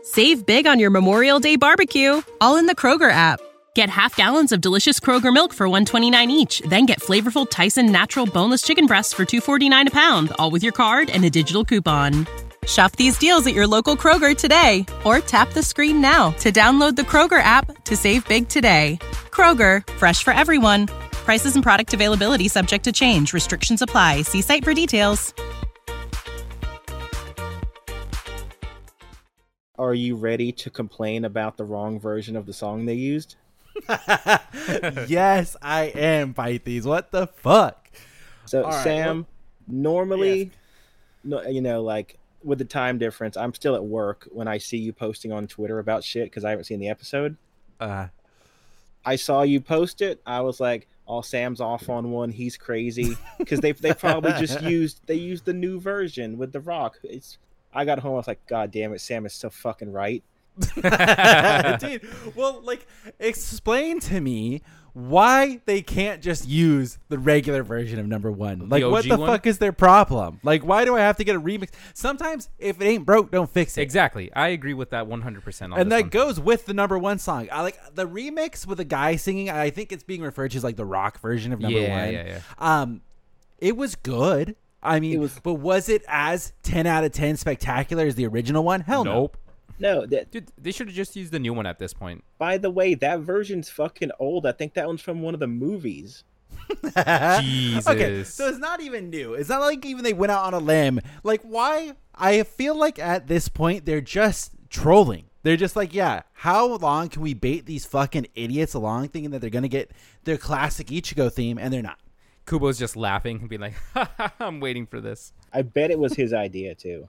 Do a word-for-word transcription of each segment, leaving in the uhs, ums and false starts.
Save big on your Memorial Day barbecue, all in the Kroger app. Get half gallons of delicious Kroger milk for one dollar and twenty-nine cents each. Then get flavorful Tyson natural boneless chicken breasts for two dollars and forty-nine cents a pound, all with your card and a digital coupon. Shop these deals at your local Kroger today, or tap the screen now to download the Kroger app to save big today. Kroger, fresh for everyone. Prices and product availability subject to change. Restrictions apply. See site for details. Are you ready to complain about the wrong version of the song they used? Yes, I am, Pythes. What the fuck? So, All right, Sam, well, normally, yes. no, you know, like with the time difference, I'm still at work when I see you posting on Twitter about shit because I haven't seen the episode. Uh, I saw you post it. I was like, "Oh, Sam's off on one. He's crazy." Because they they probably just used they used the new version with The Rock. It's I got home. I was like, "God damn it, Sam is so fucking right." Dude, well, like, explain to me why they can't just use the regular version of number one. Like, The what O G the one? fuck is their problem? Like, why do I have to get a remix? Sometimes, if it ain't broke, don't fix it. Exactly. I agree with that one hundred percent on And this that one. goes with the number one song. I like the remix with a guy singing. I think it's being referred to as like the rock version of number Yeah, one. yeah, yeah. Um, it was good. I mean, It was- but was it as ten out of ten spectacular as the original one? Hell Nope. No, that, Dude, they should have just used the new one at this point. by the way, that version's fucking old. I think that one's from one of the movies. no. Jesus. Okay, so it's not even new. It's not like even they went out on a limb. Like, why? I feel like at this point they're just trolling. They're just like, yeah, how long can we bait these fucking idiots along thinking that they're going to get their classic Ichigo theme, and they're not. Kubo's just laughing and being like, I'm waiting for this. I bet it was his idea too.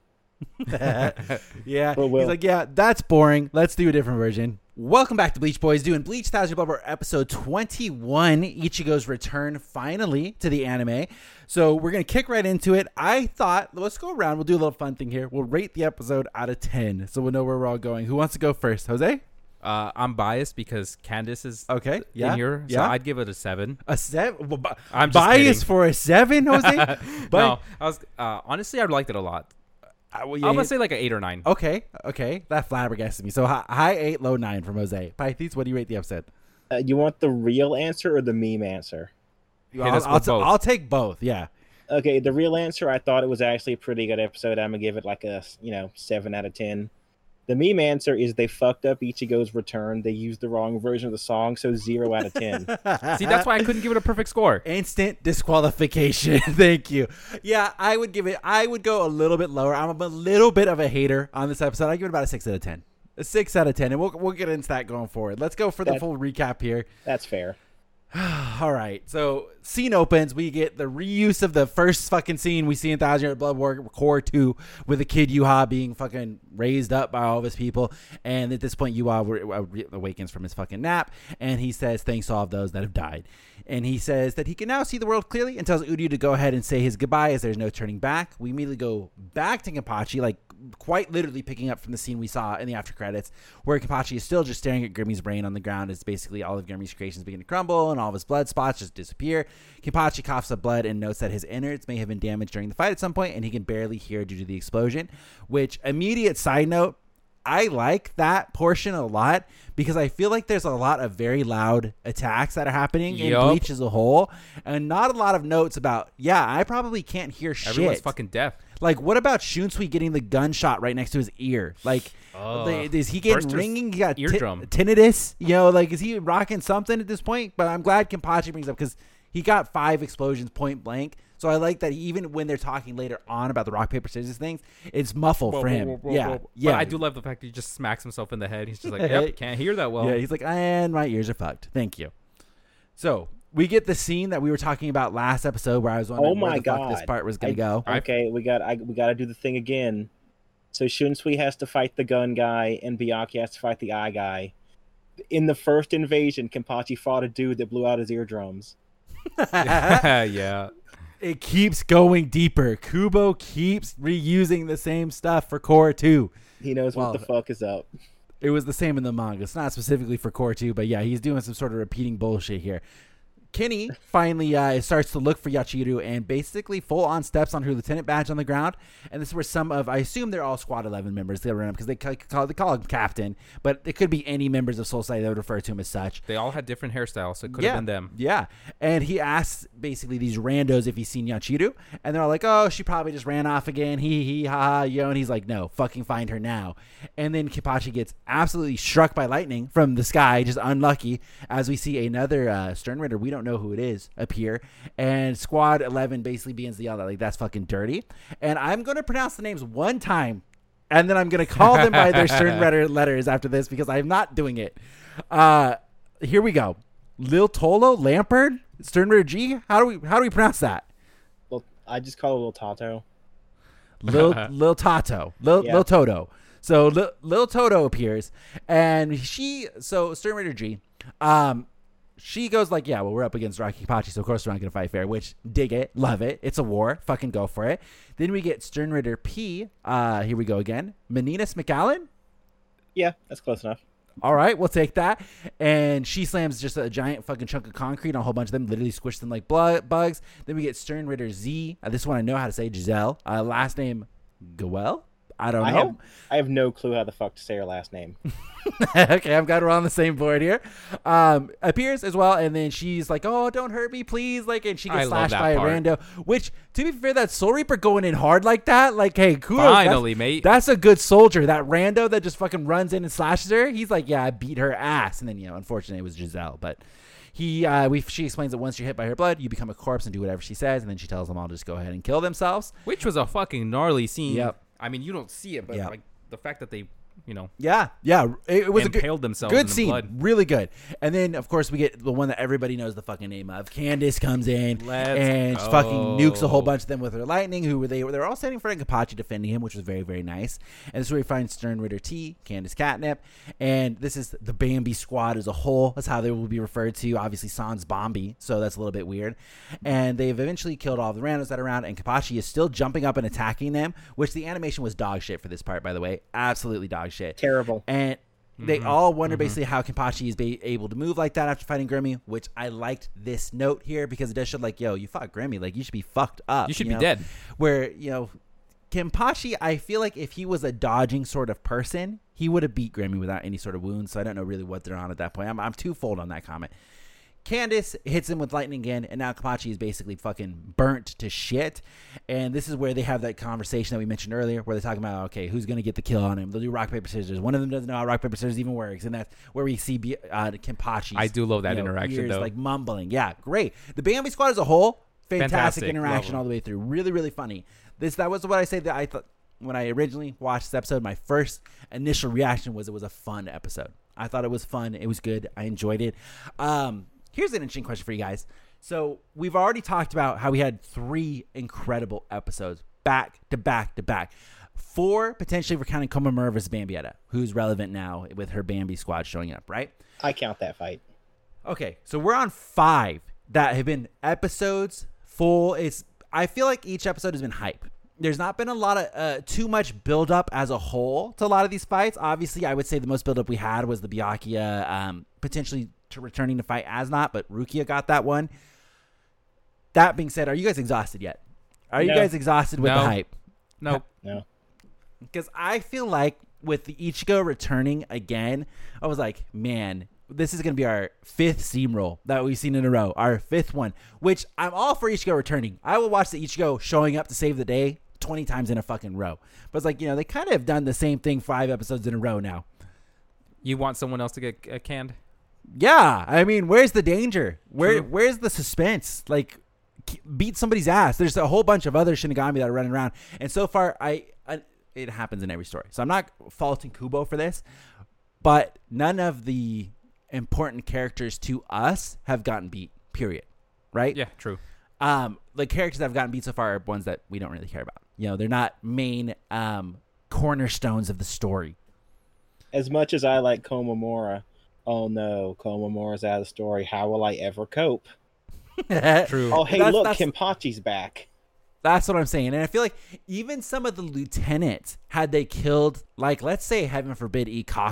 Yeah, But Will- he's like, yeah, that's boring. Let's do a different version. Welcome back to Bleach Boys, doing Bleach Thousand Blubber episode twenty-one, Ichigo's return finally to the anime. So we're going to kick right into it. I thought, let's go around. We'll do a little fun thing here. We'll rate the episode out of ten, so we'll know where we're all going. Who wants to go first? Jose? Uh, I'm biased because Candace is Okay, yeah, in here, so yeah. I'd give it a seven. A seven? Well, bi- I'm just biased kidding. for a seven, Jose? But, no, I was uh, honestly, I liked it a lot. uh, well, I'm yeah, gonna say like an eight or nine. okay, okay. That flabbergasted me. So high, high eight, low nine from Jose. Pythes, what do you rate the episode? Uh, you want the real answer or the meme answer? Hit I'll, us I'll, with t- both. I'll take both, yeah. Okay, the real answer, I thought it was actually a pretty good episode. I'm gonna give it like a you know seven out of ten. The meme answer is they fucked up Ichigo's return. They used the wrong version of the song, so zero out of ten. See, that's why I couldn't give it a perfect score. Instant disqualification. Thank you. Yeah, I would give it, I would go a little bit lower. I'm a little bit of a hater on this episode. I give it about a six out of ten. A six out of ten, and we'll, we'll get into that going forward. Let's go for the That- full recap here. That's fair. All right, so scene opens. We get the reuse of the first fucking scene we see in Thousand Year Blood War Core two with the kid Yuha being fucking raised up by all of his people. And at this point, Yuha awakens from his fucking nap, and he says thanks to all of those that have died. And he says that he can now see the world clearly and tells Uryu to go ahead and say his goodbye as there's no turning back. We immediately go back to Kenpachi, like quite literally picking up from the scene we saw in the after credits, where Kenpachi is still just staring at Grimmy's brain on the ground as basically all of Grimmy's creations begin to crumble and all of his blood spots just disappear. Kenpachi coughs up blood and notes that his innards may have been damaged during the fight at some point, and he can barely hear due to the explosion. Which, immediate side note, I like that portion a lot because I feel like there's a lot of very loud attacks that are happening in Yup. Bleach as a whole, and not a lot of notes about, yeah, I probably can't hear shit. Everyone's fucking deaf. Like, what about Shunsui getting the gunshot right next to his ear? Like, Oh. the- is he getting Burst his ringing? He got ti- eardrum. tinnitus? You know, like, is he rocking something at this point? But I'm glad Kenpachi brings up because he got five explosions point blank. So I like that even when they're talking later on about the rock, paper, scissors things, it's muffled Whoa, for whoa, him. whoa, whoa, yeah, whoa. yeah. But I do love the fact that he just smacks himself in the head. He's just like, yep, can't hear that well. Yeah, he's like, and my ears are fucked. Thank you. So we get the scene that we were talking about last episode where I was wondering Oh where my the fuck this God. part was going I- to go. Okay, we got I, we got to do the thing again. So Shunsui has to fight the gun guy, and Byakuya has to fight the eye guy. In the first invasion, Kenpachi fought a dude that blew out his eardrums. yeah. It keeps going deeper. Kubo keeps reusing the same stuff for Core two. He knows Wow. what the fuck is up. It was the same in the manga. It's not specifically for Core two, but yeah, he's doing some sort of repeating bullshit here. Kenny finally uh, starts to look for Yachiru and basically full on steps on her lieutenant badge on the ground. And this is where some of, I assume they're all Squad eleven members. They run up because they call, they call him captain, but it could be any members of Soul Society that would refer to him as such. They all had different hairstyles, so it could yeah, have been them. Yeah. And he asks basically these randos if he's seen Yachiru. And they're all like, oh, she probably just ran off again. He, he, ha, ha, yo. And he's like, no, fucking find her now. And then Kenpachi gets absolutely struck by lightning from the sky, just unlucky, as we see another uh, Stern Ritter, we don't know who it is, appear. And Squad eleven basically begins to yell that, like, that's fucking dirty. And I'm going to pronounce the names one time, and then I'm going to call them by their Stern Ritter letters after this because I'm not doing it. Uh, here we go. Lil Tolo Lampard, Stern Ritter G. How do we how do we pronounce that? Well, I just call it Lil Tato. Lil Lil Tato, Lil, Yeah. Lil Toto. So Lil, Lil Toto appears, and she so Stern Ritter G, um, she goes like, yeah, well, we're up against Rocky Kenpachi, so of course we're not gonna fight fair. Which dig it, love it. It's a war, fucking go for it. Then we get Stern Ritter P. Uh, here we go again. Meninas McAllen. Yeah, that's close enough. All right, we'll take that. And she slams just a giant fucking chunk of concrete on a whole bunch of them, literally squish them like blood bugs. Then we get Stern Ritter Z. Uh, this one I know how to say, Giselle. Uh, last name Goel? I don't I know. have I have no clue how the fuck to say her last name. Okay, I'm glad we're on the same board here. Um, appears as well, and then she's like, "Oh, don't hurt me, please!" Like, and she I gets love slashed that by part. a rando. Which, to be fair, that Soul Reaper going in hard like that, like, hey, kudos. Finally, that's, mate. That's a good soldier. That rando that just fucking runs in and slashes her. He's like, "Yeah, I beat her ass," and then you know, unfortunately, it was Giselle, but. He, uh, we, she explains that once you're hit by her blood, you become a corpse and do whatever she says, and then she tells them all to just go ahead and kill themselves. Which was a fucking gnarly scene. Yep. I mean, you don't see it, but Yep. like the fact that they, you know, Yeah, yeah, it, it was a good, impaled themselves good in the scene, blood. really good. And then, of course, we get the one that everybody knows the fucking name of. Candace comes in Let's and go. fucking nukes a whole bunch of them with her lightning. Who were they? They were all standing in front of Kenpachi defending him, which was very, very nice. And this is where we find Stern Ritter T, Candace Catnip, and this is the Bambi squad as a whole. That's how they will be referred to. Obviously, Sans Bombi, so that's a little bit weird. And they've eventually killed all the randos that are around, and Kenpachi is still jumping up and attacking them, which the animation was dog shit for this part, by the way. Absolutely dog shit. Terrible. And they Mm-hmm. all wonder basically how Kenpachi is ba- able to move like that after fighting Grimmy, which I liked this note here because it does show like, yo, you fought Grimmy, like you should be fucked up. You should be know? dead. Where, you know, Kenpachi, I feel like if he was a dodging sort of person, he would have beat Grimmy without any sort of wounds. So I don't know really what they're on at that point. I'm, I'm twofold on that comment. Candace hits him with lightning again, and now Kenpachi is basically fucking burnt to shit. And this is where they have that conversation that we mentioned earlier, where they're talking about, okay, who's going to get the kill on him? They'll do rock, paper, scissors. One of them doesn't know how rock, paper, scissors even works, and that's where we see uh, Kenpachi's I do love that you know, interaction, ears, though. like mumbling. Yeah, great. The Bambi squad as a whole, fantastic, Fantastic. interaction Love all the way through. Really, really funny. This That was what I say that I thought when I originally watched this episode. My first initial reaction was it was a fun episode. I thought it was fun. It was good. I enjoyed it. Um, here's an interesting question for you guys. So we've already talked about how we had three incredible episodes back to back to back. Four potentially for counting Komamura versus Bambietta, who's relevant now with her Bambi squad showing up, right? I count that fight. Okay, so we're on five that have been episodes full. It's I feel like each episode has been hype. There's not been a lot of uh, too much build up as a whole to a lot of these fights. Obviously, I would say the most build up we had was the Byakuya um, potentially to returning to fight Asnot, but Rukia got that one. That being said, are you guys exhausted yet? Are you No. guys exhausted with No. the hype? Nope. No. Because I feel like with the Ichigo returning again, I was like, man, this is going to be our fifth steamroll that we've seen in a row. Our fifth one, which I'm all for Ichigo returning. I will watch the Ichigo showing up to save the day twenty times in a fucking row. But it's like, you know, they kind of have done the same thing five episodes in a row now. You want someone else to get uh, canned? Yeah, I mean, where's the danger? Where True. Where's the suspense? Like, k- beat somebody's ass. There's a whole bunch of other Shinigami that are running around, and so far, I, I it happens in every story. So I'm not faulting Kubo for this, but none of the important characters to us have gotten beat. Period. Right? Yeah, true. Um, the characters that have gotten beat so far are ones that we don't really care about. You know, they're not main um cornerstones of the story. As much as I like Komamura, oh no, Komamura's out of the story. How will I ever cope? True. Oh, hey, That's- look, that's- Kenpachi's back. That's what I'm saying. And I feel like even some of the lieutenants, had they killed, like, let's say, heaven forbid, Ikaku,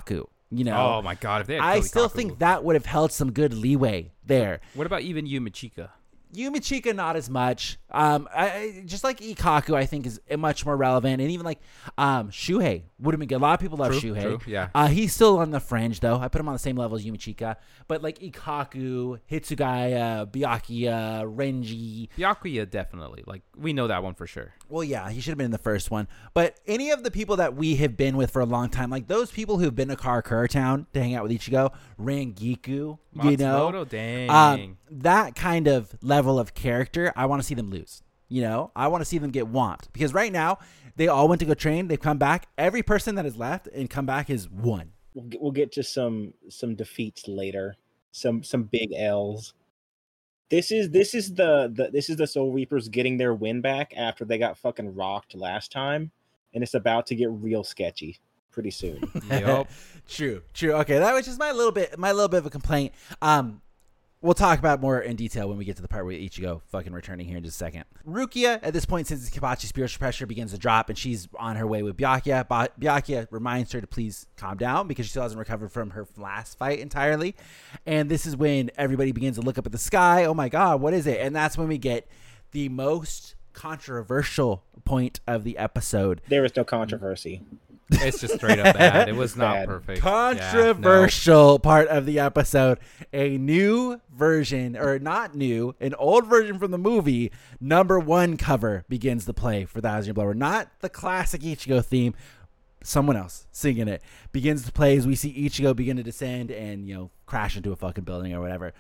You know, Oh my god, if they had I killed still Ikaku. think that would have held some good leeway there. What about even Yuma Chica? Yumi Chica, not as much. Um, I, I just like Ikaku, I think is much more relevant, and even like um, Shuhei would have been good. A lot of people love True, Shuhei. true, yeah. Uh, he's still on the fringe though. I put him on the same level as Yumi Chica, but like Ikaku, Hitsugaya, Byakuya, Renji. Byakuya definitely. Like we know that one for sure. Well, yeah, he should have been in the first one. But any of the people that we have been with for a long time, like those people who've been to Karakura Town to hang out with Ichigo, Rangiku, you know, Matsumoto, dang. um, that kind of level of character, I want to see them lose. You know, I want to see them get whomped because right now they all went to go train. They've come back. Every person that has left and come back is one. We'll get, we'll get to some some defeats later. Some some big L's. This is this is the, the this is the Soul Reapers getting their win back after they got fucking rocked last time, and it's about to get real sketchy pretty soon. Yep. True, true. Okay, that was just my little bit, my little bit of a complaint. Um, we'll talk about more in detail when we get to the part where Ichigo fucking returning here in just a second. Rukia, at this point, since Kibachi's spiritual pressure begins to drop and she's on her way with Byakuya, ba- Byakuya reminds her to please calm down because she still hasn't recovered from her last fight entirely. And this is when everybody begins to look up at the sky. Oh my God, what is it? And that's when we get the most controversial point of the episode. There is no controversy. It's just straight up bad. It was not Bad. perfect. Controversial yeah, part of the episode. A new version, or not new, an old version from the movie, number one cover begins to play for the Thousand Year Blower. Not the classic Ichigo theme. Someone else singing it begins to play as we see Ichigo begin to descend and, you know, crash into a fucking building or whatever.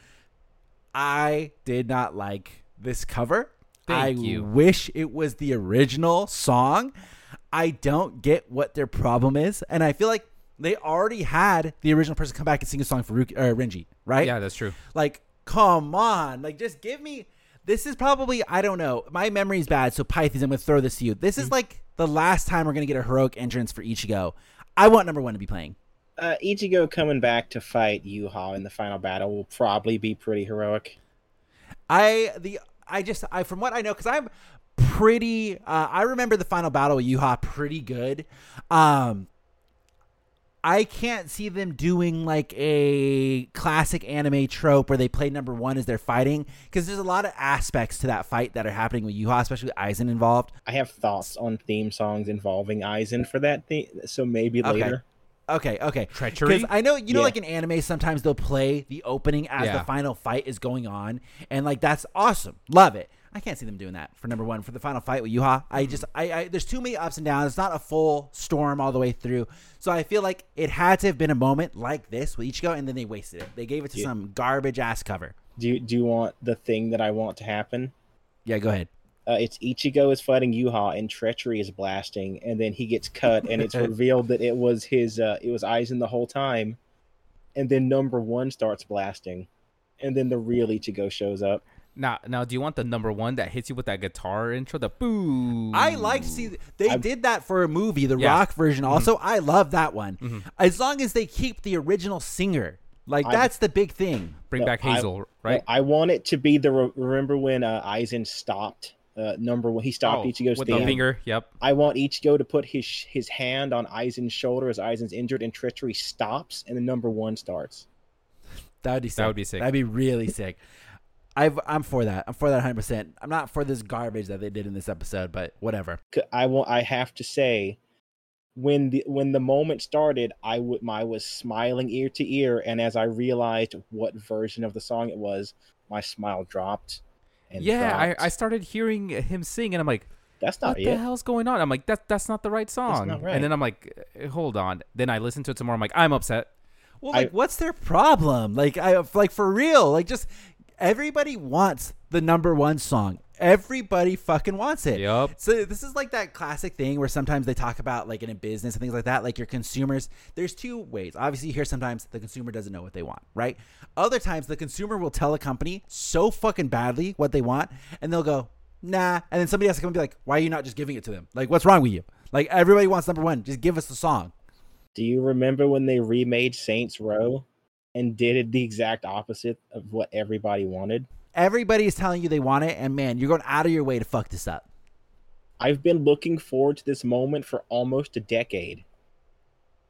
I did not like this cover. Thank I you. wish it was the original song. I don't get what their problem is, and I feel like they already had the original person come back and sing a song for Ruki, or Renji, right? Yeah, that's true. Like, come on. Like, just give me... This is probably, I don't know. My memory's bad, so Pythes, I'm going to throw this to you. This is like the last time we're going to get a heroic entrance for Ichigo. I want number one to be playing. Uh, Ichigo coming back to fight Yuha in the final battle will probably be pretty heroic. I, the, I just, I from what I know, because I'm pretty, uh, I remember the final battle with Yuha pretty good. Um, I can't see them doing like a classic anime trope where they play number one as they're fighting, because there's a lot of aspects to that fight that are happening with Yuha, especially with Aizen involved. I have thoughts on theme songs involving Aizen for that thing, so maybe Okay. later. Okay, okay. Treachery? Because I know, you know, Yeah. like in anime, sometimes they'll play the opening as Yeah. the final fight is going on, and like that's awesome. Love it. I can't see them doing that for number one for the final fight with Yuha. I just, I, I, there's too many ups and downs. It's not a full storm all the way through. So I feel like it had to have been a moment like this with Ichigo, and then they wasted it. They gave it to Yeah. some garbage ass cover. Do you, do you want the thing that I want to happen? Yeah, go ahead. Uh, it's Ichigo is fighting Yuha and Treachery is blasting, and then he gets cut, and it's revealed that it was his, uh, it was Aizen the whole time, and then number one starts blasting, and then the real Ichigo shows up. Now, now, do you want the number one that hits you with that guitar intro? The boo. I like to see they I'm- did that for a movie, the Yeah. rock version. Also, I love that one. As long as they keep the original singer, like I- that's the big thing. Bring No, back I- Hazel, right? I want it to be the re- remember when uh, Aizen stopped uh, number one. He stopped Oh, Ichigo's with theme. the finger. Yep. I want Ichigo to put his his hand on Aizen's shoulder as Aizen's injured, and Treachery stops, and the number one starts. That would be sick. would be sick. That'd be really sick. I've, I'm for that. I'm for that one hundred percent. I'm not for this garbage that they did in this episode, but whatever. C- I want. I have to say, when the when the moment started, I would I was smiling ear to ear, and as I realized what version of the song it was, my smile dropped. And Yeah, I, dropped. I started hearing him sing, and I'm like, That's what not the it. hell's going on? I'm like, that that's not the right song. not right. And then I'm like, eh, hold on. Then I listened to it some more. I'm like, I'm upset. Well, I- like, what's their problem? Like, I like for real. Like, just everybody wants the number one song. Everybody fucking wants it. Yup. So this is like that classic thing where sometimes they talk about like in a business and things like that, like your consumers. There's two ways. Obviously, you hear sometimes the consumer doesn't know what they want, right? Other times the consumer will tell a company so fucking badly what they want, and they'll go, nah. And then somebody has to come and be like, why are you not just giving it to them? Like, what's wrong with you? Like, everybody wants number one. Just give us the song. Do you remember when they remade Saints Row and did it the exact opposite of what everybody wanted? Everybody is telling you they want it, and man, you're going out of your way to fuck this up. I've been looking forward to this moment for almost a decade.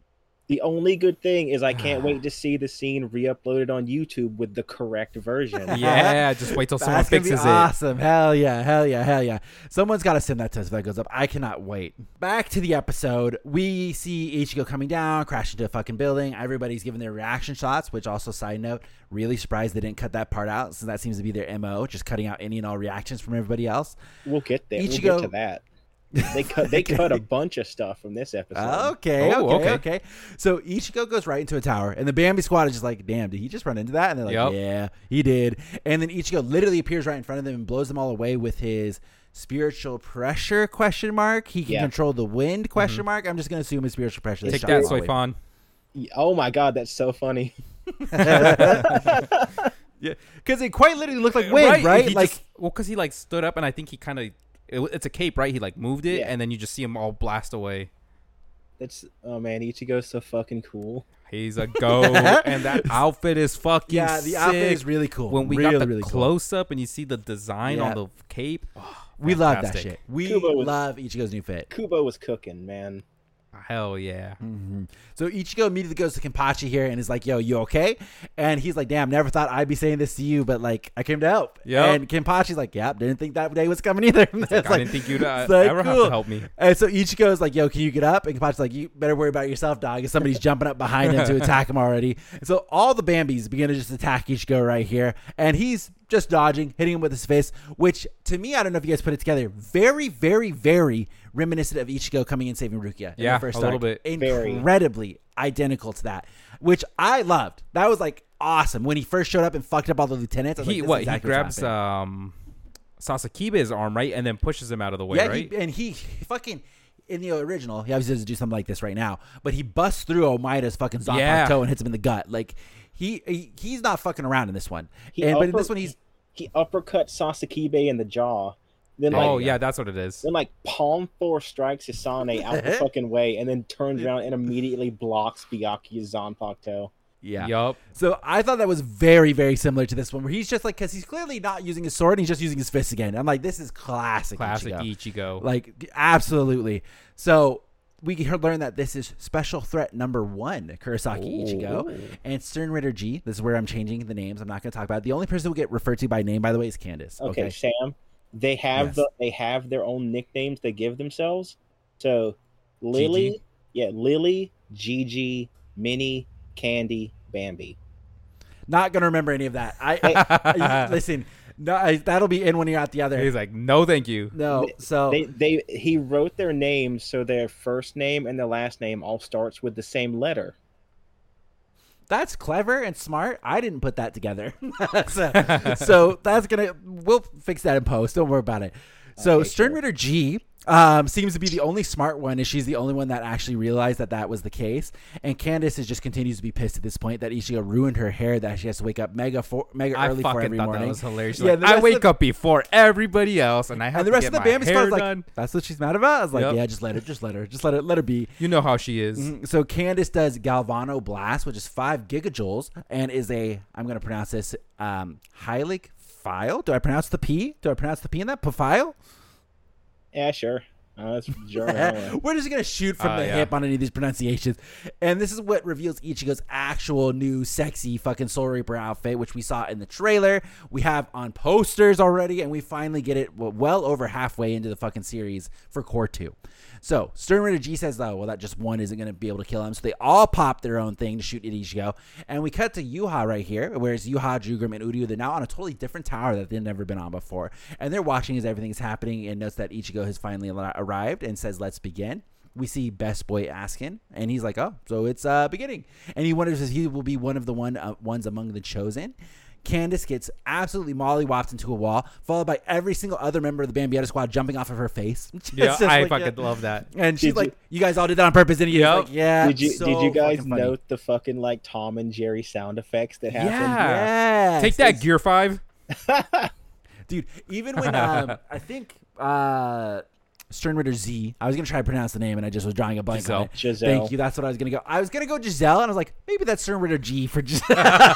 The only good thing is I can't wait to see the scene re-uploaded on YouTube with the correct version. Yeah, just wait till someone That's gonna be fixes it. awesome. Hell yeah, hell yeah, hell yeah. Someone's got to send that to us if that goes up. I cannot wait. Back to the episode. We see Ichigo coming down, crash into a fucking building. Everybody's giving their reaction shots, which also, side note, really surprised they didn't cut that part out, since that seems to be their M O, just cutting out any and all reactions from everybody else. We'll get there. Ichigo- We'll get to that. They cut. They cut a bunch of stuff from this episode. Okay, Oh, okay, okay. okay. So Ichigo goes right into a tower, and the Bambi squad is just like, damn, did he just run into that? And they're like, Yep. yeah, he did. And then Ichigo literally appears right in front of them and blows them all away with his spiritual pressure, question mark. He can Yeah. control the wind, question mark. I'm just going to assume his spiritual pressure. Take shot that, them all away. Soifan. Oh my god, that's so funny. Yeah, because it quite literally looked like wind, right? He Like, just, well, because he like stood up, and I think he kind of it, it's a cape, right? He like moved it, Yeah. and then you just see him all blast away. That's oh man, Ichigo's so fucking cool. He's a go, and that outfit is fucking yeah, the sick. outfit is really cool. When we really, got the really cool. close up, and you see the design Yeah. on the cape, oh, We love that fantastic. shit. We Kubo was- love Ichigo's new fit. Kubo was cooking, man. Hell yeah. Mm-hmm. So Ichigo immediately goes to Kenpachi here and is like, yo, you okay? And he's like, damn, never thought I'd be saying this to you, but like, I came to help. Yep. And Kenpachi's like, yep, didn't think that day was coming either. It's Like, I didn't think you'd uh, it's like, ever have cool. to help me. And so Ichigo's like, yo, can you get up? And Kenpachi's like, you better worry about yourself, dog. If somebody's jumping up behind him to attack him already. And so all the Bambis begin to just attack Ichigo right here. And he's just dodging, hitting him with his fist, which to me, I don't know if you guys put it together, very, very, very reminiscent of Ichigo coming and saving Rukia. in Yeah, the first a little arc. bit. Very. Incredibly identical to that, which I loved. That was like awesome when he first showed up and fucked up all the lieutenants. I was He like, this what? is exactly he what's grabs happening. um, Sasakibe's arm, right, and then pushes him out of the way, yeah, right? he, and he fucking in the original, he obviously doesn't do something like this right now, but he busts through Omaida's fucking Zanpakuto Yeah. and hits him in the gut. Like he, he he's not fucking around in this one. He And but in upper- this one, he's He uppercut Sasakibe in the jaw. Then like, oh yeah, that's what it is. then like palm four strikes Hisane out the fucking way, and then turns around and immediately blocks Byakuya's Zanpakuto. yeah. Yup. So I thought that was very, very similar to this one, where he's just like, because he's clearly not using his sword, and he's just using his fist again. I'm like, this is classic, Classic Ichigo. Ichigo. Like, absolutely. So we learn that this is special threat number one, Kurosaki Ichigo, and Stern Ritter G. This is where I'm changing the names. I'm not going to talk about it. The only person who will get referred to by name, by the way, is Candace. Okay, Okay. Sam. They have Yes. the they have their own nicknames they give themselves. So Lily, Gigi? yeah, Lily, Gigi, Minnie, Candy, Bambi. Not going to remember any of that. I, I listen. No, I, that'll be in one ear out the other. He's like, no, thank you. No, so They they he wrote their names so their first name and their last name all starts with the same letter. that's clever and smart. I didn't put that together. so, so that's gonna we'll fix that in post. Don't worry about it. So Okay, Stern sure. Ritter G um, seems to be the only smart one, and she's the only one that actually realized that that was the case. And Candace is just continues to be pissed at this point that Ichigo ruined her hair, that she has to wake up mega for, mega I early for fucking every thought morning. that was hilarious. She's Yeah, like, the I rest wake of- up before everybody else, and I have And the to rest get of the my Bambi hair squad's like, done. that's what she's mad about. I was like, Yep. yeah, just let her, just let her, just let her, let her be. You know how she is. Mhm. So Candace does Galvano Blast, which is five gigajoules, and is a, I'm going to pronounce this, um, Hylic file. Do I pronounce the P? Do I pronounce the P in that? P-file? Yeah, sure. Uh, that's German. I don't know. We're just going to shoot from Uh, the yeah. hip on any of these pronunciations. And this is what reveals Ichigo's actual new sexy fucking Soul Reaper outfit, which we saw in the trailer. We have on posters already, and we finally get it well, well over halfway into the fucking series for Core two. So Stern Ritter G says, oh, well, that just one isn't going to be able to kill him. So they all pop their own thing to shoot at Ichigo. And we cut to Yuha right here, whereas Yuha, Jugrim, and Uryu, they're now on a totally different tower that they've never been on before. And they're watching as everything is happening and notes that Ichigo has finally al- arrived and says, let's begin. We see Best Boy Askin, and he's like, oh, so it's uh, beginning. And he wonders if he will be one of the one uh, ones among the chosen. Candace gets absolutely mollywopped into a wall, followed by every single other member of the Bambietta squad jumping off of her face. It's Yeah, just I like, fucking yeah. love that. And she's Did like, you- you, guys all did that on purpose, didn't you? He's Yep. like, yeah. Did you so did you guys fucking funny. note the fucking like Tom and Jerry sound effects that happened? Yeah. Yes. Take that, It's- Gear five. dude. Even when um, I think uh, Stern Ritter Z, I was gonna try to pronounce the name, and I just was drawing a blank on it. Giselle. Thank you. That's what I was gonna go. I was gonna go Giselle, and I was like, maybe that's Stern Ritter G for Giselle.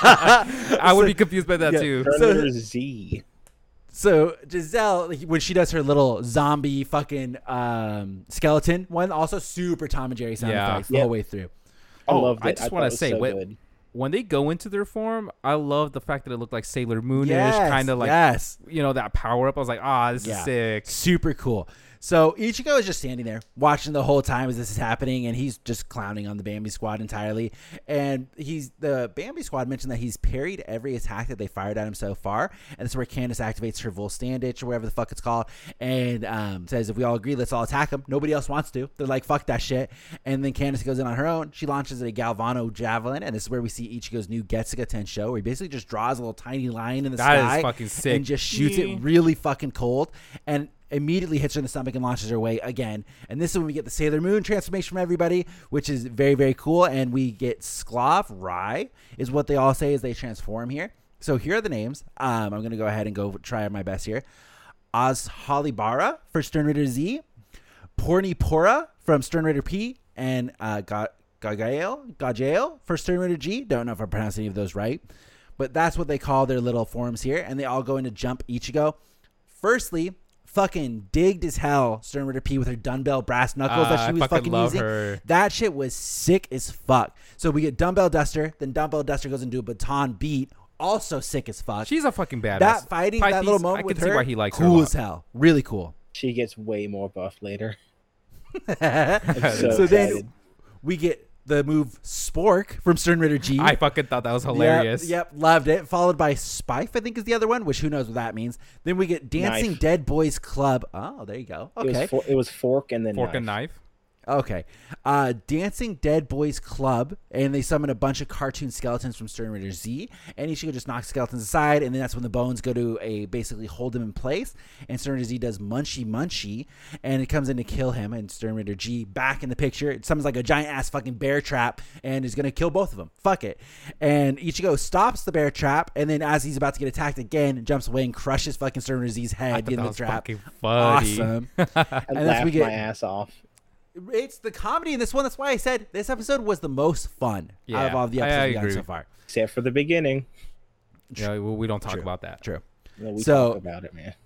I would So- be confused by that yeah. too. Turner Z. So Giselle, like, when she does her little zombie fucking um, skeleton one, also super Tom and Jerry sound Yeah. effects the Yep. whole way through. I Oh, loved it. I just thought want it to was say, so when, good. when they go into their form, I love the fact that it looked like Sailor Moonish, Yes, kind of like yes. you know that power up. I was like, ah, this Yeah. is sick. Super cool. So Ichigo is just standing there watching the whole time as this is happening, and he's just clowning on the Bambi Squad entirely. And he's the Bambi Squad mentioned that he's parried every attack that they fired at him so far, and this is where Candace activates her Volstanditch or whatever the fuck it's called, and um, says if we all agree, let's all attack him. Nobody else wants to. They're like, fuck that shit. And then Candace goes in on her own. She launches a Galvano Javelin, and this is where we see Ichigo's new Getsuga Tensho, where he basically just draws a little tiny line in the That is sky fucking sick. and just shoots Yeah. it really fucking cold. And immediately hits her in the stomach and launches her away again. And this is when we get the Sailor Moon transformation from everybody, which is very, very cool. And we get Sklav Rai is what they all say as they transform here. So here are the names. Um, I'm going to go ahead and go try my best here. Azhalibara for Stern Ritter Z, Pornipora from Stern Ritter P, and uh, Ga- Gagael, Gagael for Stern Ritter G. Don't know if I pronounced any of those right, but that's what they call their little forms here. And they all go into jump Ichigo. Firstly, fucking digged as hell Stern Ritter P with her dumbbell brass knuckles Uh, that I she was fucking fucking love using. her. That shit was sick as fuck. So we get dumbbell duster, then dumbbell duster goes into a baton beat, also sick as fuck. She's a fucking badass. that fighting, Fight that little piece, moment I can with see her, why he likes her a cool lot. as hell, really cool. She gets way more buff later. so so then excited. we get the move Spork from Stern Ritter G. I fucking thought that was hilarious. Yep, yep, loved it. Followed by Spife, I think is the other one, which who knows what that means. Then we get Dancing Knife. Dead Boys Club. Oh, there you go. It was, Okay. for, it was fork and then Fork knife. and knife. Okay. Uh, Dancing Dead Boys Club, and they summon a bunch of cartoon skeletons from Stern Ritter Z, and Ichigo just knocks skeletons aside, and then that's when the bones go to a basically hold him in place, and Stern Ritter Z does Munchie Munchie, and it comes in to kill him, and Stern Ritter G back in the picture. It summons like a giant-ass fucking bear trap, and is going to kill both of them. Fuck it. And Ichigo stops the bear trap, and then as he's about to get attacked again, jumps away and crushes fucking Stern Ritter Z's I head thought in that the was trap. fucking funny. Awesome. I And that's laughed we get- my ass off. It's the comedy in this one. That's why I said this episode was the most fun out Yeah, of all the I- episodes I we've done agree. so far. Except for the beginning. Yeah, well, we don't talk True. about that. True. No, we So- talk about it, man.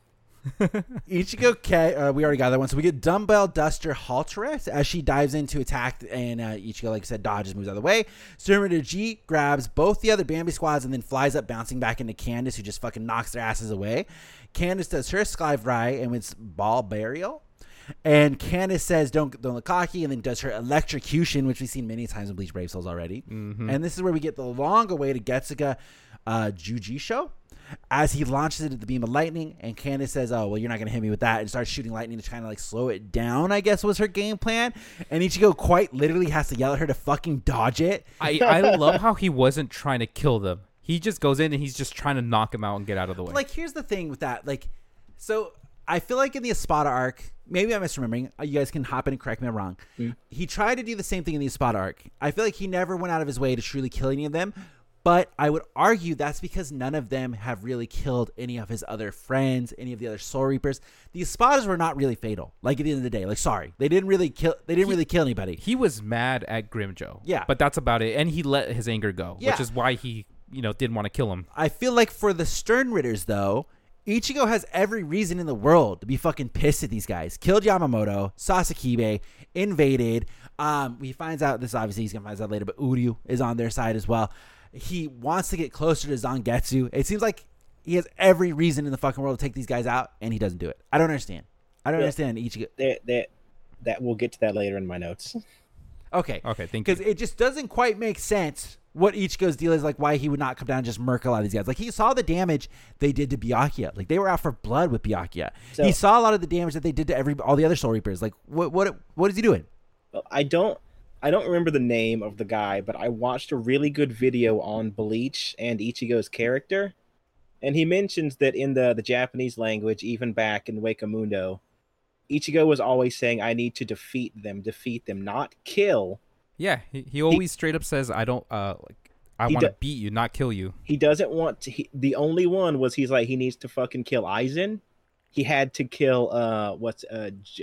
Ichigo K, uh, we already got that one. So we get Dumbbell Duster Halteress as she dives in to attack, and uh, Ichigo, like I said, dodges, moves out of the way. Stern Ritter G grabs both the other Bambi squads and then flies up, bouncing back into Candace, who just fucking knocks their asses away. Candace does her Sky Rai, and it's Ball Burial. And Candace says, don't don't look cocky, and then does her electrocution, which we've seen many times in Bleach Brave Souls already. Mm-hmm. And this is where we get the long awaited Getsuga uh, Jujisho as he launches it at the beam of lightning. And Candace says, oh, well, you're not going to hit me with that. And starts shooting lightning to kind of like slow it down, I guess was her game plan. And Ichigo quite literally has to yell at her to fucking dodge it. I, I love how he wasn't trying to kill them. He just goes in and he's just trying to knock him out and get out of the way. Like, here's the thing with that. Like, so I feel like in the Espada arc, maybe I'm misremembering. uh, You guys can hop in and correct me if I'm wrong. Mm. He tried to do the same thing in the Espada arc. I feel like he never went out of his way to truly kill any of them. But I would argue that's because none of them have really killed any of his other friends, any of the other Soul Reapers. The Espadas were not really fatal. Like, at the end of the day, like, sorry, they didn't really kill. They didn't He- really kill anybody. he was mad at Grimjo. Yeah. But that's about it. And he let his anger go, Yeah. which is why he, you know, didn't want to kill him. I feel like for the Stern Ritters, though, Ichigo has every reason in the world to be fucking pissed at these guys. Killed Yamamoto, Sasakibe, invaded. Um, he finds out, this obviously he's going to find out later, but Uryu is on their side as well. He wants to get closer to Zangetsu. It seems like he has every reason in the fucking world to take these guys out, and he doesn't do it. I don't understand. I don't Yeah. understand Ichigo. That, that, that we'll get to that later in my notes. Okay. Okay, thank you. Because it just doesn't quite make sense what Ichigo's deal is, like why he would not come down and just murk a lot of these guys. Like, he saw the damage they did to Byakuya. Like, they were out for blood with Byakuya. So- he saw a lot of the damage that they did to every all the other Soul Reapers. Like, what what what is he doing? Well, I don't I don't remember the name of the guy, but I watched a really good video on Bleach and Ichigo's character, and he mentions that in the, the Japanese language, even back in Wakamundo, Ichigo was always saying, I need to defeat them, defeat them, not kill. Yeah, he, he always straight up says, "I don't uh like I He want to do- beat you, not kill you." He doesn't want to. He, the only one was he's like, he needs to fucking kill Aizen. He had to kill, uh, what's, uh, J-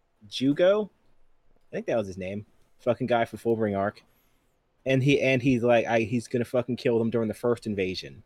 Jugo? I think that was his name. Fucking guy from Fullbring Arc. And he and he's like, I he's gonna fucking kill them during the first invasion.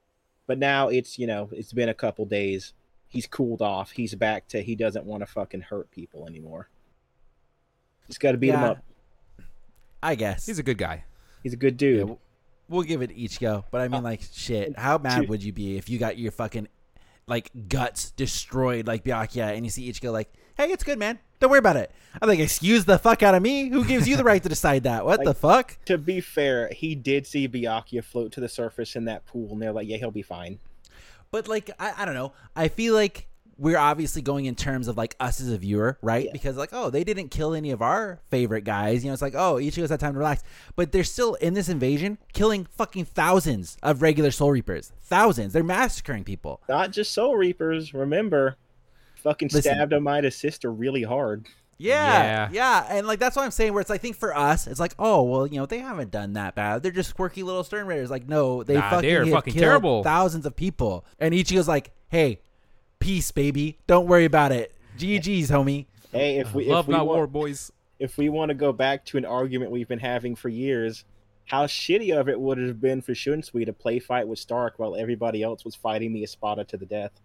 But now it's, you know, it's been a couple days. He's cooled off. He's back to he doesn't want to fucking hurt people anymore. Just got to beat him Yeah. up. I guess. He's a good guy. He's a good Yeah, dude. we'll- we'll give it Ichigo, but I mean, like, shit. How mad would you be if you got your fucking like guts destroyed like Byakuya, and you see Ichigo like, "Hey, it's good, man. Don't worry about it." I'm like, "Excuse the fuck out of me. Who gives you the right to decide that? What Like, the fuck?" To be fair, he did see Byakuya float to the surface in that pool, and they're like, "Yeah, he'll be fine." But like, I, I don't know. I feel like we're obviously going in terms of like us as a viewer, right? Yeah. Because like, oh, they didn't kill any of our favorite guys. You know, it's like, oh, Ichigo's had time to relax. But they're still in this invasion, killing fucking thousands of regular Soul Reapers. Thousands. They're massacring people. Not just Soul Reapers. Remember, fucking Listen. stabbed Amaida's sister really hard. Yeah, Yeah. yeah, and like that's what I'm saying. Where it's, I think for us, it's like, oh, well, you know, they haven't done that bad. They're just quirky little Stern Raiders. Like, no, they Nah, fucking, they're have fucking killed terrible. thousands of people. And Ichigo's like, hey, peace, baby. Don't worry about it. G G's, homie. Hey, if we Love if we not want, war, boys. if we want to go back to an argument we've been having for years, how shitty of it would it have been for Shunsui to play fight with Stark while everybody else was fighting the Espada to the death?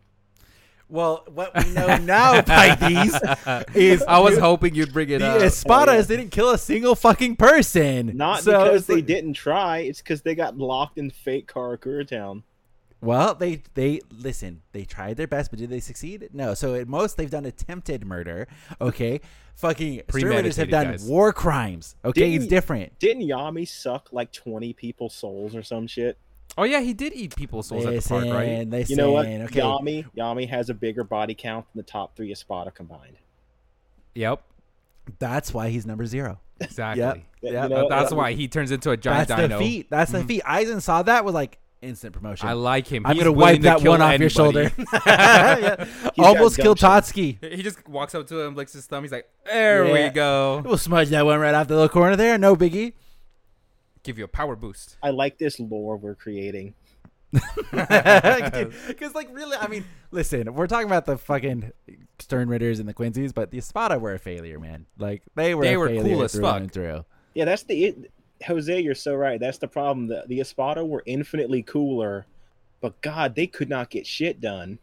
Well, what we know now, Pisces, is I was hoping you'd bring it the up. Espadas Oh, yeah. didn't kill a single fucking person. Not So because it's they like- didn't try, it's because they got locked in fake Karakura Town. Well, they they listen. They tried their best, but did they succeed? No. So at most, they've done attempted murder. Okay, fucking Stern Raiders have Premeditated, done guys. war crimes. Okay, Didn't- it's different. Didn't Yami suck like twenty people's souls or some shit? Oh yeah, he did eat people's souls at the park, right? Listen, listen, You know what? Okay. Yami Yami has a bigger body count than the top three Espada combined. Yep, That's why he's number zero. exactly. Yep. You Yep. know, That's uh, why he turns into a giant That's dino. the feat. That's the feat. Eisen saw that was like instant promotion. I like him. I'm He's gonna willing wipe to that kill one off your anybody. shoulder. Yeah. Almost got killed gumption. Totsuki. He just walks up to him, licks his thumb. He's like, "There Yeah. we go. We'll smudge that one right off the little corner there. No biggie. Give you a power boost." I like this lore we're creating. Because, like, really, I mean, listen, we're talking about the fucking Stern Ridders and the Quincy's, but the Espada were a failure, man. Like, they were They a were failure cool as through fuck. and through. Yeah, that's the it, Jose. You're so right. That's the problem. The the Espada were infinitely cooler, but God, they could not get shit done.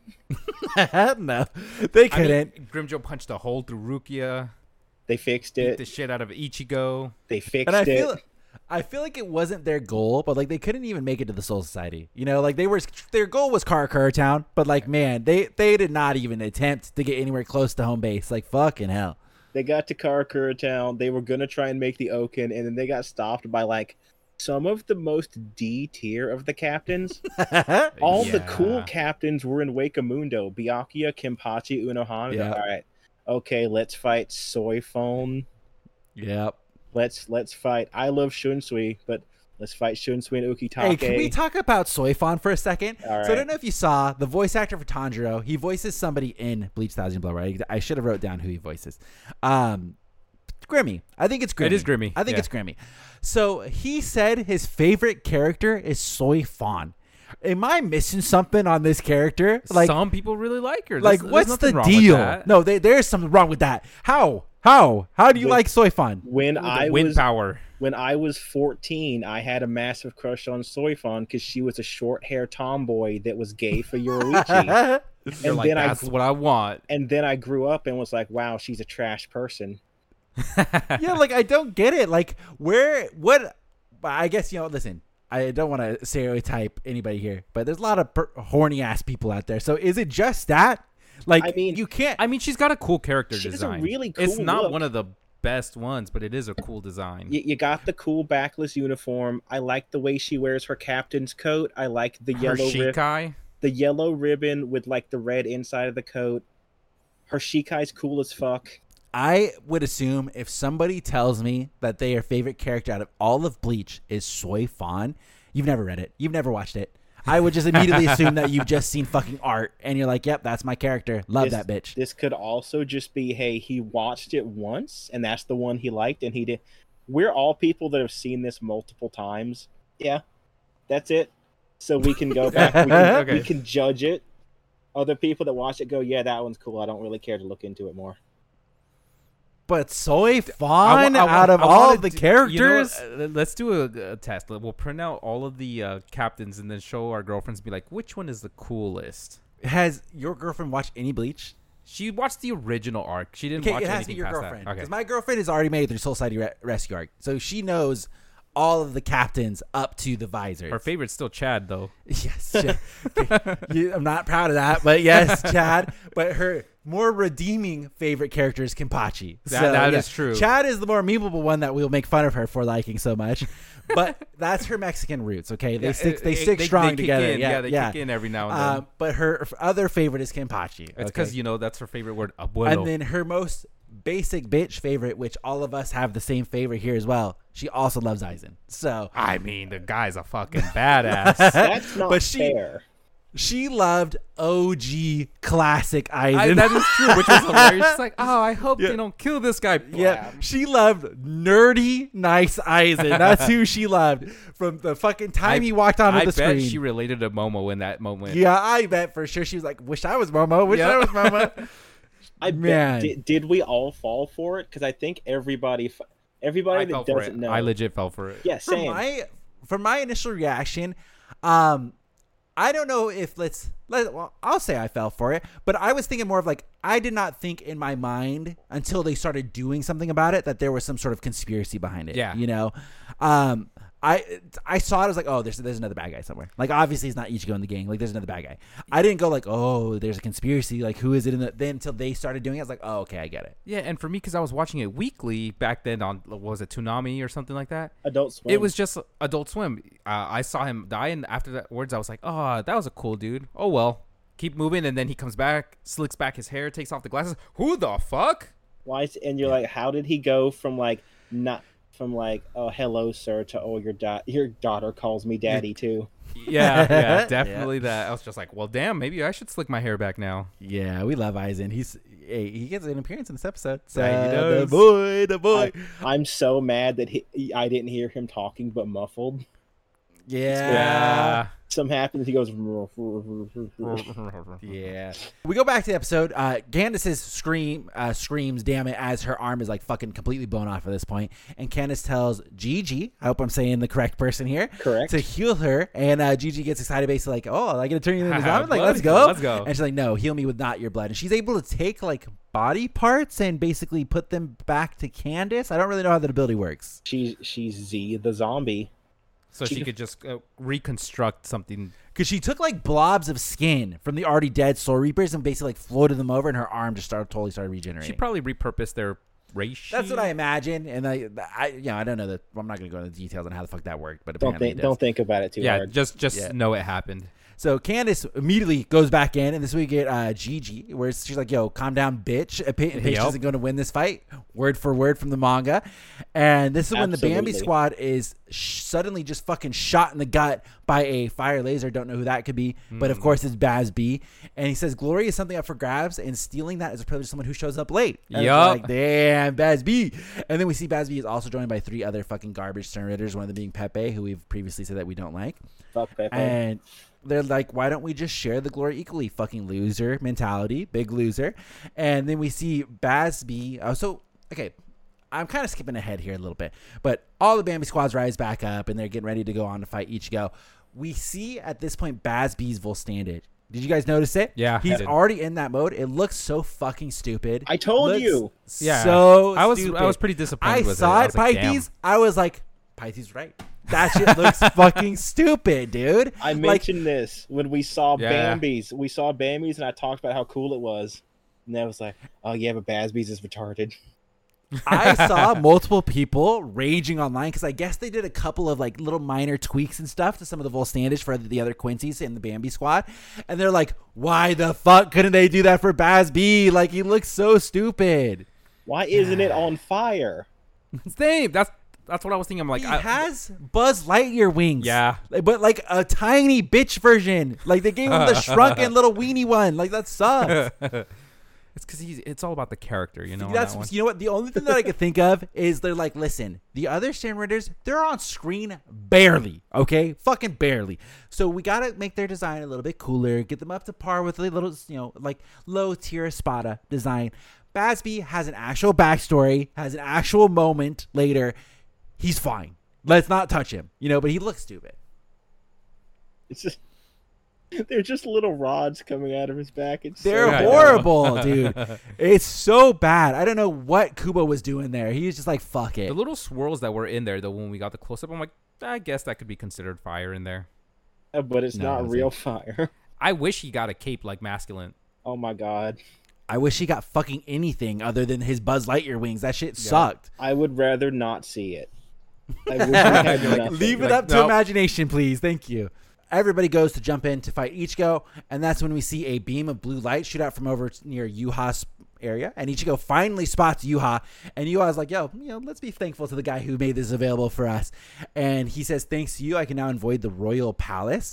No, they I couldn't. mean, Grimjo punched a hole through Rukia. They fixed Beat it. the shit out of Ichigo. They fixed and I it. feel, I feel like it wasn't their goal, but like they couldn't even make it to the Soul Society. You know, like they were, their goal was Karakura Town, but like, man, they they did not even attempt to get anywhere close to home base. Like, fucking hell. They got to Karakura Town. They were gonna try and make the Okin, and then they got stopped by like some of the most D tier of the captains. All the cool Yeah. captains were in Wakamundo. Byakuya, Kenpachi, Unohana. Yeah. All right, okay, let's fight Soy Phone. Yep. Let's let's fight. I love Shunsui, but let's fight Shunsui and Ukitake. Hey, can we talk about Soifon for a second? All So I right. don't know if you saw the voice actor for Tanjiro. He voices somebody in Bleach Thousand Blood, right? I should have wrote down who he voices. Um, Grimmy. I think it's Grimmy. It is Grimmy, I think yeah. it's Grimmy. So he said his favorite character is Soifon. Am I missing something on this character? Like, Some people really like her. like There's- there's what's nothing the wrong with deal? that. No, they, there's something wrong with that. How? How? How do you With- like Soifon? when The I wind was power. when I was fourteen, I had a massive crush on Soifon because she was a short hair tomboy that was gay for Yoruichi. You're and like, then I- that's what I want. And then I grew up and was like, wow, she's a trash person. Yeah, like I don't get it. Like where what I guess, you know, listen, I don't want to stereotype anybody here, but there's a lot of per- horny ass people out there. So is it just that? Like I mean- you can't I mean, she's got a cool character She has a design. really It's cool not look. one of the best ones, but it is a cool design. You, you got the cool backless uniform. I like the way she wears her captain's coat. I like the Her yellow rib- Shikai. the yellow ribbon with like the red inside of the coat. Her Shikai's cool as fuck. I would assume if somebody tells me that their favorite character out of all of Bleach is Soy Fawn, you've never read it. You've never watched it. I would just immediately assume that you've just seen fucking art and you're like, yep, that's my character. Love This- that bitch. This could also just be, hey, he watched it once and that's the one he liked and he did. We're all people that have seen this multiple times. Yeah, that's it. So we can go back. We can, Okay. we can judge it. Other people that watch it go, yeah, that one's cool. I don't really care to look into it more. But Soy I Fawn wa- I wa- out of I all wanna of the do- you know what? characters. Uh, let's do a, a test. We'll print out all of the uh, captains and then show our girlfriends. And be like, which one is the coolest? Has your girlfriend watched any Bleach? She watched the original arc. She didn't Okay, watch it has to anything be your past girlfriend. that. Okay. Because my girlfriend has already made it through Soul Society Re- Rescue arc, so she knows all of the captains up to the visors. Her favorite's still Chad, though. Yes, Chad. Okay. You- I'm not proud of that, but yes, Chad. But her more redeeming favorite character is Kenpachi. That- So, that yeah, is true. Chad is the more memeable one that we'll make fun of her for liking so much. But that's her Mexican roots. Okay, they Yeah, stick. it- They it- stick they- strong they kick together. in. Yeah, Yeah, they yeah. kick in every now and then. Um, but her f- other favorite is Kenpachi. It's because okay? you know that's her favorite word, abuelo. And then her most basic bitch favorite, which all of us have the same favorite here as well. She also loves Aizen. So I mean, the guy's a fucking badass. That's not But she- fair. she loved O G classic Aizen. I, that is true, which was hilarious. She's like, oh, I hope Yeah. they don't kill this guy. Yeah, Blam. she loved nerdy, nice Aizen. That's who she loved from the fucking time I- he walked onto I the bet screen. she related to Momo in that moment. Yeah, I bet for sure. She was like, "Wish I was Momo. Wish Yeah. I was Momo." I Man. bet, did, did we all fall for it? Because I think everybody, f- everybody I fell that for doesn't it. know. I legit fell for it. Yeah, for same. my for my initial reaction, um, I don't know if let's let well, I'll say I fell for it, but I was thinking more of like I did not think in my mind until they started doing something about it that there was some sort of conspiracy behind it. Yeah. you know, um. I I saw it. I was like, oh, there's there's another bad guy somewhere. Like, obviously, it's not Ichigo in the gang. Like, there's another bad guy. I didn't go like, oh, there's a conspiracy. Like, who is it in the? Then until they started doing it, I was like, oh, okay, I get it. Yeah, and for me, because I was watching it weekly back then on, what was it, Toonami or something like that? Adult Swim. It was just Adult Swim. Uh, I saw him die, and after that words, I was like, oh, that was a cool dude. Oh, well. Keep moving, and then he comes back, slicks back his hair, takes off the glasses. Who the fuck? Why? is- And you're like, how did he go from like not from like, oh, hello, sir, to oh, your da- your daughter calls me daddy too. Yeah, yeah, definitely that. I was just like, well, damn, maybe I should slick my hair back now. Yeah, we love Aizen. He's hey, he gets an appearance in this episode. So Yeah, he the does. boy, the boy. I, I'm so mad that he, I didn't hear him talking, but muffled. yeah. Something happens. He goes. Yeah. We go back to the episode. Uh, Candace's scream uh, screams, damn it, as her arm is like fucking completely blown off at this point. And Candace tells Gigi, I hope I'm saying the correct person here, Correct. to heal her. And uh, Gigi gets excited, basically like, oh, I get to turn you into a Haha, zombie? Like, blood? let's go. Let's go. And she's like, no, heal me with not your blood. And she's able to take like body parts and basically put them back to Candace. I don't really know how that ability works. She's she's Z the zombie. So she could just uh, reconstruct something. Because she took like blobs of skin from the already dead Soul Reapers and basically like floated them over, and her arm just started totally started regenerating. She probably repurposed their race. That's what I imagine, and I, I, you know, I don't know that. I'm not going to go into the details on how the fuck that worked, but Don't apparently think it does. don't think about it too Yeah, hard. just just Yeah. know it happened. So Candace immediately goes back in, and this we get uh, Gigi, where she's like, "Yo, calm down, bitch. A pa- Paige Yep. isn't going to win this fight." Word for word from the manga, and this is when the Bambi Absolutely. squad is sh- suddenly just fucking shot in the gut by a fire laser. Don't know who that could be, but of course it's Baz B. And he says, "Glory is something up for grabs, and stealing that is a privilege of someone who shows up late." And it's Yup. like, damn, Baz B. And then we see Baz B is also joined by three other fucking garbage Sternritters, one of them being Pepe, who we've previously said that we don't like. Fuck Pepe. And they're like, why don't we just share the glory equally? Fucking loser mentality, big loser. And then we see Bazby. Oh, so, okay, I'm kind of skipping ahead here a little bit. But all the Bambi squads rise back up, and they're getting ready to go on to fight Ichigo. We see at this point Bazby's Volstandage. Did you guys notice it? Yeah, I He's did. already in that mode. It looks so fucking stupid. I told Looks you. Yeah, So I was stupid. I was pretty disappointed I with saw it. I it, was like, damn. Pythes. I was like, Pythes right. That shit looks fucking stupid, dude. I Like, mentioned this when we saw Yeah. Bambies. We saw Bambies, and I talked about how cool it was. And I was like, "Oh yeah, but Bazby's is retarded." I saw multiple people raging online because I guess they did a couple of like little minor tweaks and stuff to some of the Volstandage for the other Quincy's in the Bambi squad, and they're like, "Why the fuck couldn't they do that for Baz B? Like, he looks so stupid. Why isn't it on fire? Same. That's that's what I was thinking. I'm like, He I, has Buzz Lightyear wings, Yeah. Like, but like a tiny bitch version. Like they gave him the shrunken little weenie one. Like that sucks." it's because he's. It's all about the character, you know. on That's that one. you know what the only thing that I could think of is they're like, listen, the other Sternritters, they're on screen barely, okay, fucking barely. So we gotta make their design a little bit cooler, get them up to par with a little, you know, like low tier Espada design. Bazby has an actual backstory, has an actual moment later. He's fine. Let's not touch him, you know, but he looks stupid. It's just They're just little rods coming out of his back. It's They're so Yeah, I know. horrible, dude. It's so bad. I don't know what Kubo was doing there. He was just like, fuck it. The little swirls that were in there, though, when we got the close up, I'm like, I guess that could be considered fire in there. Uh, but it's No, not it's real not. fire. I wish he got a cape like masculine. Oh my god. I wish he got fucking anything other than his Buzz Lightyear wings. That shit sucked. I would rather not see it. I wish we had nothing. Leave it Like, up to nope. imagination, please. Thank you. Everybody goes to jump in to fight Ichigo, and that's when we see a beam of blue light shoot out from over near Yuha's area, and Ichigo finally spots Yuha, and Yuha's like, yo, you know, let's be thankful to the guy who made this available for us. And he says, thanks to you, I can now avoid the royal palace.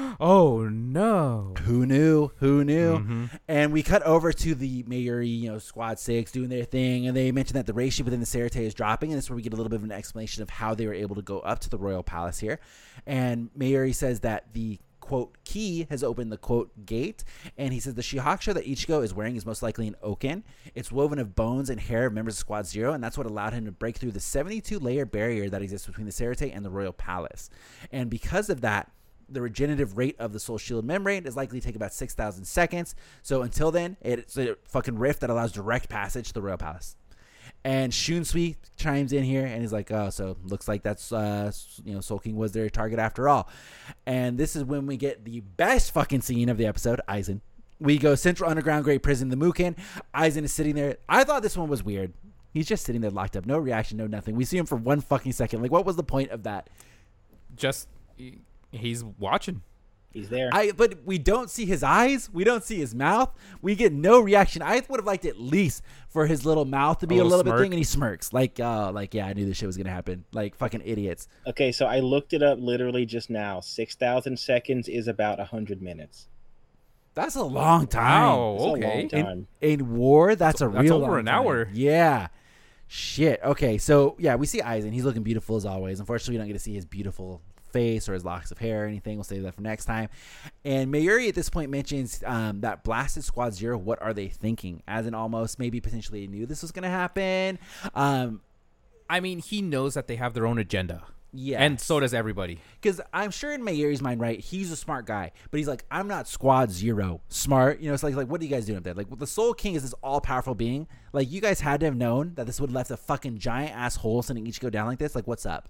Oh, no. Who knew? Who knew? Mm-hmm. And we cut over to the Mayuri, you know, Squad Six doing their thing, and they mention that the ratio within the Sarate is dropping, and this is where we get a little bit of an explanation of how they were able to go up to the royal palace here. And Mayuri says that the quote key has opened the quote gate, and he says the Shihakusho that Ichigo is wearing is most likely an oken. It's woven of bones and hair of members of Squad Zero, and that's what allowed him to break through the seventy-two layer barrier that exists between the Sarate and the royal palace. And because of that, the regenerative rate of the soul shield membrane is likely to take about six thousand seconds. So until then, it's a fucking rift that allows direct passage to the royal palace. And Shunsui chimes in here, and he's like, oh, so looks like that's, uh, you know, Soul King was their target after all. And this is when we get the best fucking scene of the episode, Aizen. We go Central Underground Great Prison, the Mukin. Aizen is sitting there. I thought this one was weird. He's just sitting there locked up. No reaction, no nothing. We see him for one fucking second. Like, what was the point of that? Just, he- he's watching. He's there. I but we don't see his eyes. We don't see his mouth. We get no reaction. I would have liked at least for his little mouth to be A a little little bit smirk. thing, and he smirks like, uh, like yeah, I knew this shit was gonna happen. Like fucking idiots. Okay, so I looked it up literally just now. six thousand seconds is about one hundred minutes. That's a long time. Wow, It's a okay. long time. In, in war, that's a That's real over long an time. hour. Yeah. Shit. Okay, so yeah, we see Aizen. He's looking beautiful as always. Unfortunately, we don't get to see his beautiful face or his locks of hair or anything. We'll save that for next time. And Mayuri at this point mentions um, that Blasted Squad Zero, what are they thinking? As in almost maybe potentially knew this was going to happen. Um, I mean, he knows that they have their own agenda. yeah. And so does everybody. Because I'm sure in Mayuri's mind, right, he's a smart guy, but he's like, I'm not Squad Zero smart. You know, it's like, like what are you guys doing up there? Like, the Soul King is this all-powerful being. Like, you guys had to have known that this would have left a fucking giant ass hole sending Ichigo down like this. Like, what's up?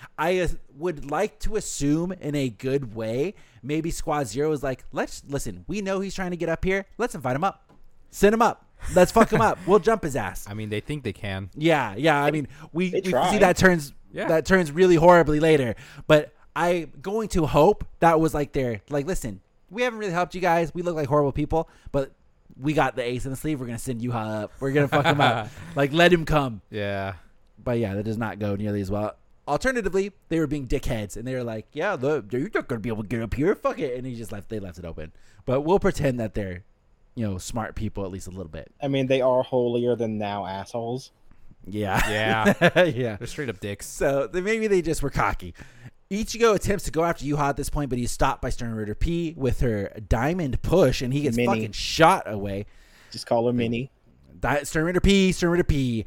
I uh, would like to assume in a good way, maybe Squad Zero is like, let's listen, we know he's trying to get up here. Let's invite him up. Send him up. Let's fuck him up. We'll jump his ass. I mean, they think they can. Yeah, yeah. I mean, we, They we try. see that turns Yeah. that turns really horribly later. But I'm going to hope that was like their like, listen, we haven't really helped you guys. We look like horrible people, but we got the ace in the sleeve. We're gonna send Yuha up. We're gonna fuck him up. Like, let him come. Yeah. But yeah, that does not go nearly as well. Alternatively, they were being dickheads, and they were like, "Yeah, the, you're not gonna be able to get up here. Fuck it." And he just left. They left it open. But we'll pretend that they're, you know, smart people at least a little bit. I mean, they are holier than thou assholes. Yeah. Yeah. yeah. They're straight up dicks. So then maybe they just were cocky. Ichigo attempts to go after Yuha at this point, but he's stopped by Stern Rider P with her diamond push, and he gets Mini. fucking shot away. Just call her Minnie. Di- Stern Rider P, Stern Rider P.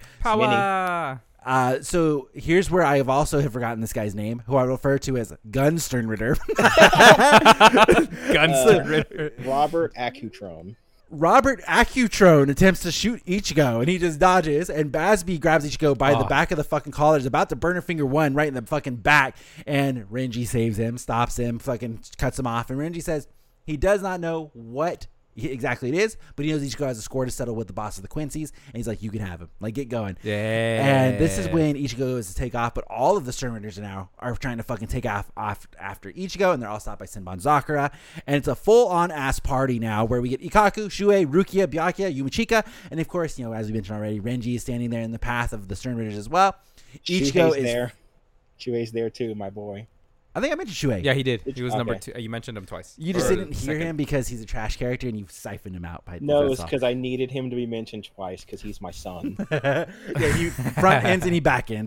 Power. Uh, so here's where I have also have forgotten this guy's name, who I refer to as Gun Stern Ritter. Gunslinger. Robert Acutron. Robert Acutron attempts to shoot Ichigo, and he just dodges, and Basby grabs Ichigo by the Oh. back of the fucking collar, is about to burn her finger one right in the fucking back, and Renji saves him, stops him, fucking cuts him off, and Renji says he does not know what exactly it is, but he knows Ichigo has a score to settle with the boss of the Quincy's, and he's like, you can have him. Like, get going. Yeah. And this is when Ichigo goes to take off, but all of the Stern Riders now are trying to fucking take off, off after Ichigo, and they're all stopped by Senbon Zakura. And it's a full-on ass party now where we get Ikaku, Shuei, Rukia, Byakuya, Yumichika, and of course, you know, as we mentioned already, Renji is standing there in the path of the Stern Riders as well. Ichigo Shuhei's is there. Shuhei's there too, my boy. I think I mentioned Shuei. Yeah, he did. He was Okay. number two. You mentioned him twice. You just Or didn't hear second. him because he's a trash character and you siphoned him out. By No, that's it's all. because I needed him to be mentioned twice because he's my son. yeah, he front ends and he back ends.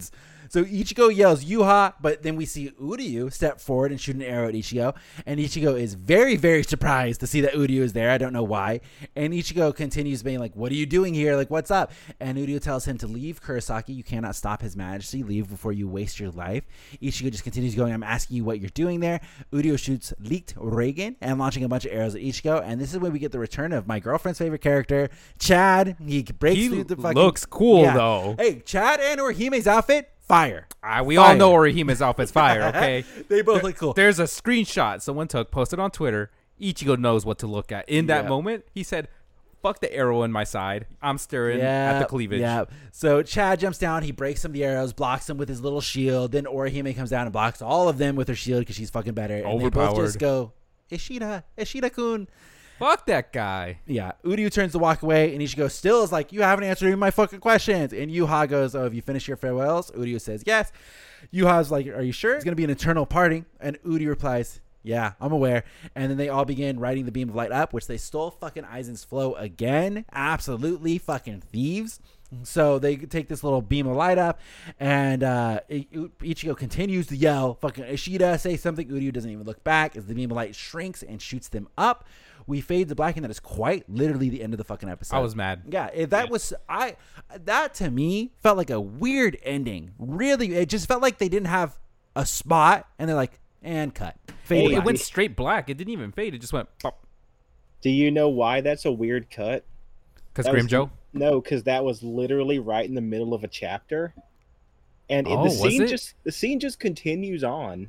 So Ichigo yells Yuha, but then we see Uryu step forward and shoot an arrow at Ichigo. And Ichigo is very, very surprised to see that Uryu is there. I don't know why. And Ichigo continues being like, what are you doing here? Like, what's up? And Uryu tells him to leave Kurosaki. You cannot stop his majesty. Leave before you waste your life. Ichigo just continues going, I'm asking you what you're doing there. Uryu shoots leaked Reagan and launching a bunch of arrows at Ichigo. And this is when we get the return of my girlfriend's favorite character, Chad. He breaks He through the fucking... looks cool, Yeah. though. Hey, Chad and Orihime's outfit, fire. Uh, we Fire. all know Orihime's outfit's fire, okay? They both look cool. There's a screenshot someone took, posted on Twitter. Ichigo knows what to look at. In that Yeah. moment, he said, fuck the arrow in my side. I'm staring at the cleavage. Yeah. So Chad jumps down. He breaks some of the arrows, blocks them with his little shield. Then Orihime comes down and blocks all of them with her shield because she's fucking better. And they both Overpowered. just go, Ishida, Ishida-kun. Fuck that guy. Yeah. Uryu turns to walk away, and Ichigo still is like, you haven't answered any of my fucking questions. And Yuha goes, oh, have you finished your farewells? Uryu says, yes. Yuha's like, are you sure? It's going to be an eternal parting. And Uryu replies, yeah, I'm aware. And then they all begin riding the beam of light up, which they stole fucking Aizen's flow again. Absolutely fucking thieves. So they take this little beam of light up, and uh, I- Ichigo continues to yell, fucking Ishida, say something. Uryu doesn't even look back as the beam of light shrinks and shoots them up. We fade to black, and that is quite literally the end of the fucking episode. I was mad. Yeah, if that Yeah. was I. That to me felt like a weird ending. Really, it just felt like they didn't have a spot, and they're like, and cut. Fade Hey, to It black. went straight black. It didn't even fade. It just went pop. Do you know why that's a weird cut? Because That Grim was- Joe. No, because that was literally right in the middle of a chapter, and it, Oh, the was scene it? just the scene just continues on.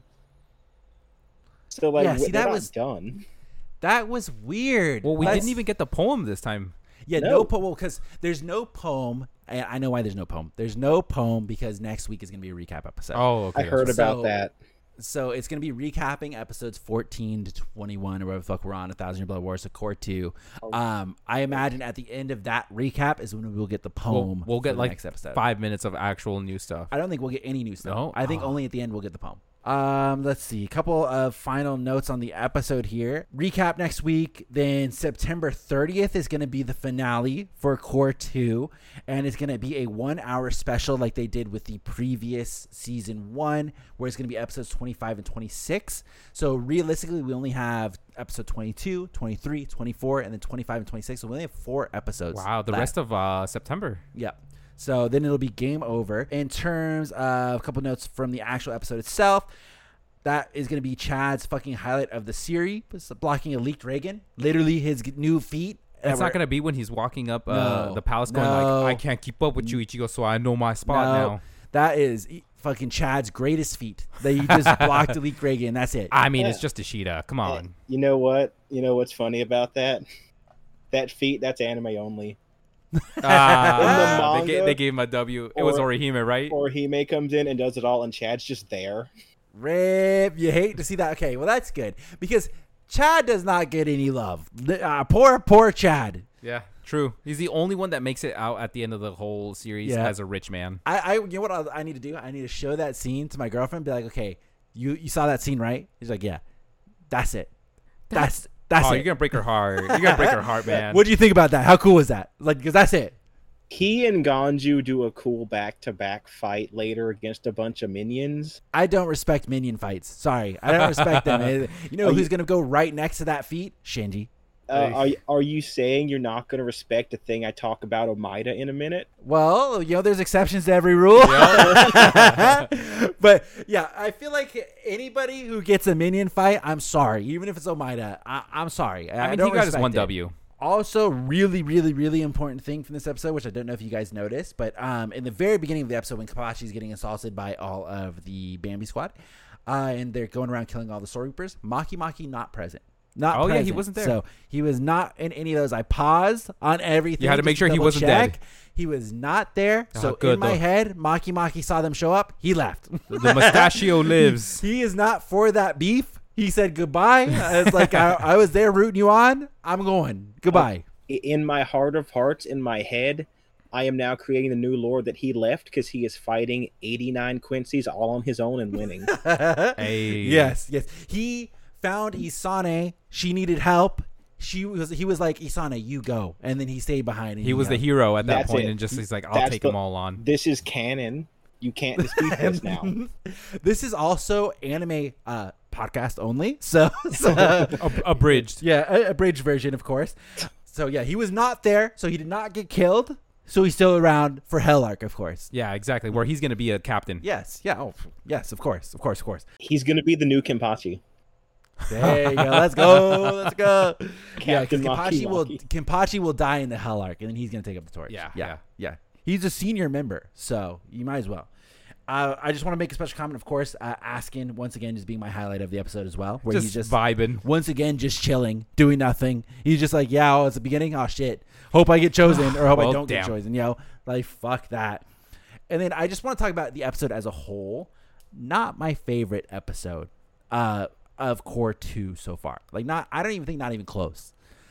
So like, Yeah, w- see, they're that not was- done. That was weird. Well, we That's- didn't even get the poem this time. Yeah, no, No. poem because there's no poem. I, I know why there's no poem. There's no poem because next week is going to be a recap episode. Oh, okay. I heard that's- about So- that. So it's going to be recapping episodes fourteen to twenty-one or whatever the fuck we're on, A Thousand Year Blood Wars, so Core two. Um, I imagine at the end of that recap is when we'll get the We'll, poem. we'll for get the like next episode. five minutes of actual new stuff. I don't think we'll get any new stuff. No? I think Oh. only at the end we'll get the poem. Um, let's see. A couple of final notes on the episode here. Recap next week. Then September thirtieth is going to be the finale for Core two. And it's going to be a one hour special like they did with the previous season one, where it's going to be episodes twenty-five and twenty-six. So realistically, we only have episode twenty-two, twenty-three, twenty-four, and then twenty-five and twenty-six. So we only have four episodes. Wow, the left. rest of uh, September. Yeah. So then it'll be game over. In terms of a couple notes from the actual episode itself, that is going to be Chad's fucking highlight of the series, blocking a leaked Reagan. Literally his g- new feet. It's not going to be when he's walking up uh, No, the palace going no. like, I can't keep up with you, Ichigo, so I know my spot No, now. that is e- fucking Chad's greatest feat. That he just blocked a leaked Reagan. That's it. I mean, Yeah. it's just Ishida. Come on. You know what? You know what's funny about that? That feat, that's anime only. Ah, In the they, gave, manga, they gave him a W. It was or- Orihime, right? Or Hime comes in and does it all, and Chad's just there. Rip. You hate to see that. Okay, well, that's good. Because Chad does not get any love. Li- Uh, poor, poor Chad. Yeah, true. He's the only one that makes it out at the end of the whole series Yeah. as a rich man. I, I you know what I, I need to do? I need to show that scene to my girlfriend. Be like, okay, you you saw that scene, right? He's like, yeah, that's it. That's that's oh, it. you're gonna break her heart. You're gonna break her heart, man. What do you think about that? How cool was that? Like, because that's it. He and Ganju do a cool back-to-back fight later against a bunch of minions. I don't respect minion fights. Sorry, I don't respect them. Eh, You know Are who's you- gonna go right next to that feat? Shinji. Uh, Hey. are are you saying you're not going to respect a thing I talk about Omaida in a minute? Well, you know, there's exceptions to every rule. But yeah, I feel like anybody who gets a minion fight, I'm sorry. Even if it's Omaida, I, I'm sorry. I, I mean, don't he got his respect one it. W. Also, really, really, really important thing from this episode, which I don't know if you guys noticed, but um, in the very beginning of the episode, when Kapachi is getting assaulted by all of the Bambi squad, uh, and they're going around killing all the Sword Reapers, Maki Maki not present. Not Oh, yeah, he present. wasn't there. So he was not in any of those. I paused on everything. You had to just make sure he double wasn't check. dead. He was not there. Oh, So good, in my though. head, Maki Maki saw them show up. He left. The mustachio lives. He is not for that beef. He said goodbye. It's like I, I was there rooting you on. I'm going. Goodbye. I- In my heart of hearts, in my head, I am now creating the new lore that he left because he is fighting eighty-nine Quincy's all on his own and winning. Hey. Yes, yes. He found Isane. She needed help. She was. He was like, Isane, you go, and then he stayed behind. And He was the go. hero at that That's point, it. and just he's like, I'll That's take the- them all on. This is canon. You can't dispute this now. This is also anime uh, podcast only, so, so Ab- abridged. yeah, a abridged version, of course. So yeah, he was not there, so he did not get killed. So he's still around for Hell Arc, of course. Yeah, exactly. Where he's gonna be a captain. Yes, yeah, oh, yes, of course, of course, of course. He's going to be the new Kenpachi. There you go. Let's go. Let's go. Yeah, Captain because Kenpachi will Maki-Maki. Kenpachi will die in the Hell Arc, and then he's gonna take up the torch. Yeah, yeah, yeah. yeah. He's a senior member, so you might as well. Uh, I just want to make a special comment, of course. Uh, Askin once again just being my highlight of the episode as well, where Just, he's just vibing. once again just chilling, doing nothing. He's just like, yeah, oh, it's the beginning. Oh shit. Hope I get chosen, or hope Well, I don't damn. get chosen. Yo, like fuck that. And then I just want to talk about the episode as a whole. Not my favorite episode. Uh. Of Core two so far. Like not I don't even think not even close.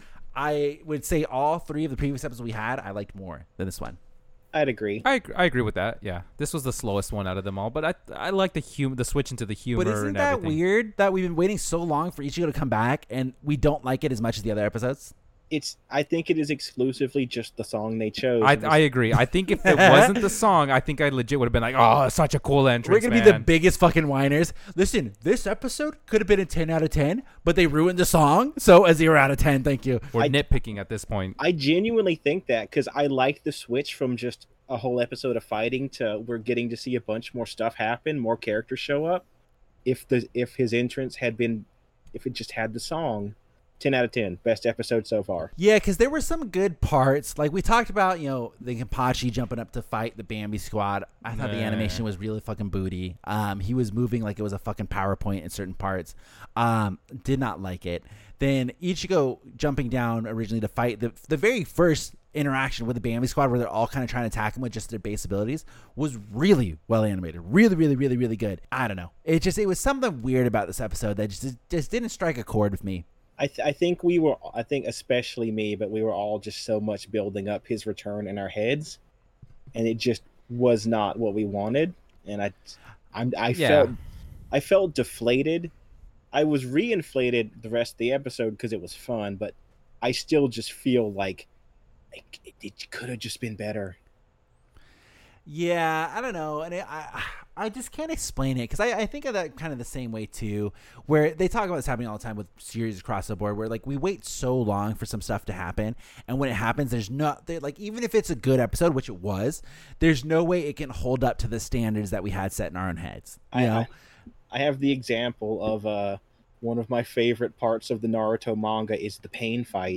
I would say all three of the previous episodes we had I liked more than this one. I'd agree. I ag- I agree with that. Yeah, this was the slowest one out of them all, but I I like the hum- the switch into the humor. But isn't and that everything. weird that we've been waiting so long for Ichigo to come back and we don't like it as much as the other episodes? It's. I think it is exclusively just the song they chose. I It was- I agree. I think if it wasn't the song, I think I legit would have been like, oh, such a cool entrance. We're gonna be the man." biggest fucking whiners. Listen, this episode could have been a ten out of ten, but they ruined the song, so a zero out of ten. Thank you. We're I- nitpicking at this point. I genuinely think that because I like the switch from just a whole episode of fighting to we're getting to see a bunch more stuff happen, more characters show up. If the if his entrance had been, if it just had the song, ten out of ten, best episode so far. Yeah, because there were some good parts. Like we talked about, you know, the Kenpachi jumping up to fight the Bambi squad. I thought the Nah. animation was really fucking booty. Um, he was moving like it was a fucking PowerPoint in certain parts. Um, did not like it. Then Ichigo jumping down originally to fight the the very first interaction with the Bambi squad where they're all kind of trying to attack him with just their base abilities was really well animated. Really, really, really, really good. I don't know. It just it was something weird about this episode that just just didn't strike a chord with me. I, th- I think we were, I think especially me, but we were all just so much building up his return in our heads, and it just was not what we wanted. And I, I'm, I Yeah. felt, I felt deflated. I was reinflated the rest of the episode because it was fun, but I still just feel like, like it, it could have just been better. Yeah, I don't know, and it, I I just can't explain it because I, I think of that kind of the same way too, where they talk about this happening all the time with series across the board, where like we wait so long for some stuff to happen, and when it happens, there's not there, like even if it's a good episode, which it was, there's no way it can hold up to the standards that we had set in our own heads. You I, know, I, I have the example of uh, one of my favorite parts of the Naruto manga is the pain fight,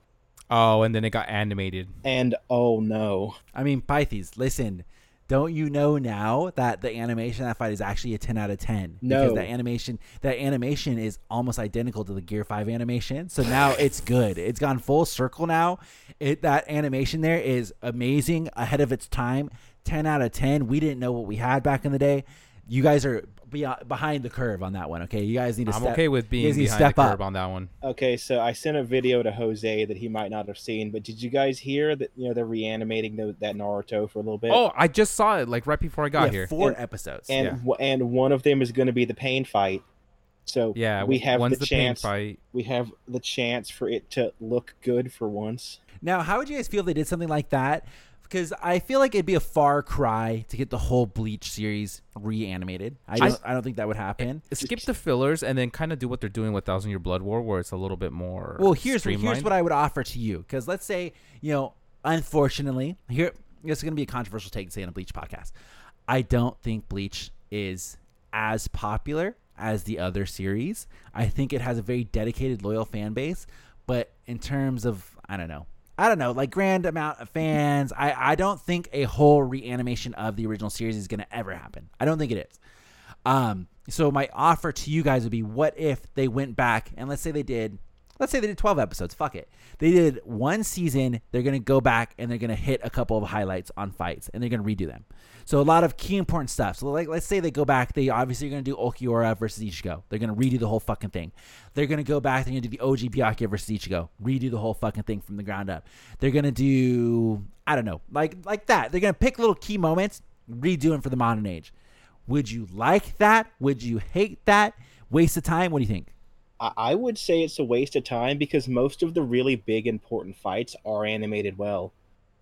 Oh, and then it got animated. and oh no. I mean, Pythes, listen. Don't you know now that the animation of that fight is actually a ten out of ten? No. Because that animation that animation is almost identical to the Gear five animation. So now it's good. It's gone full circle now. It that animation there is amazing, ahead of its time. ten out of ten. We didn't know what we had back in the day. You guys are beyond, behind the curve on that one, okay? You guys need to I'm step, okay with you being guys need to behind the step up. curve on that one. Okay, so I sent a video to Jose that he might not have seen, but did you guys hear that? You know, they're reanimating the, that Naruto for a little bit. Oh, I just saw it like right before I got Yeah, here. four And- episodes. and yeah. w- and one of them is going to be the pain fight. So Yeah, we have one's the, the chance. pain fight. We have the chance for it to look good for once. Now, how would you guys feel if they did something like that? Because I feel like it'd be a far cry to get the whole Bleach series reanimated. I don't, I don't think that would happen. Skip the fillers and then kind of do what they're doing with Thousand Year Blood War, where it's a little bit more. Well, here's here's streamlined. what I would offer to you. Because let's say, you know, unfortunately, here this is going to be a controversial take to say in a Bleach podcast. I don't think Bleach is as popular as the other series. I think it has a very dedicated, loyal fan base. But in terms of, I don't know, I don't know, like grand amount of fans, I, I don't think a whole reanimation of the original series is going to ever happen. I don't think it is. Um, so my offer to you guys would be, what if they went back and let's say they did, let's say they did twelve episodes. Fuck it. They did one season. They're going to go back and they're going to hit a couple of highlights on fights and they're going to redo them. So a lot of key important stuff. So like, let's say they go back. They obviously are going to do Okiura versus Ichigo. They're going to redo the whole fucking thing. They're going to go back. They're going to do the O G Byakuya versus Ichigo. Redo the whole fucking thing from the ground up. They're going to do, I don't know, like like that. They're going to pick little key moments, redo them for the modern age. Would you like that? Would you hate that? Waste of time? What do you think? I, I would say it's a waste of time because most of the really big important fights are animated well.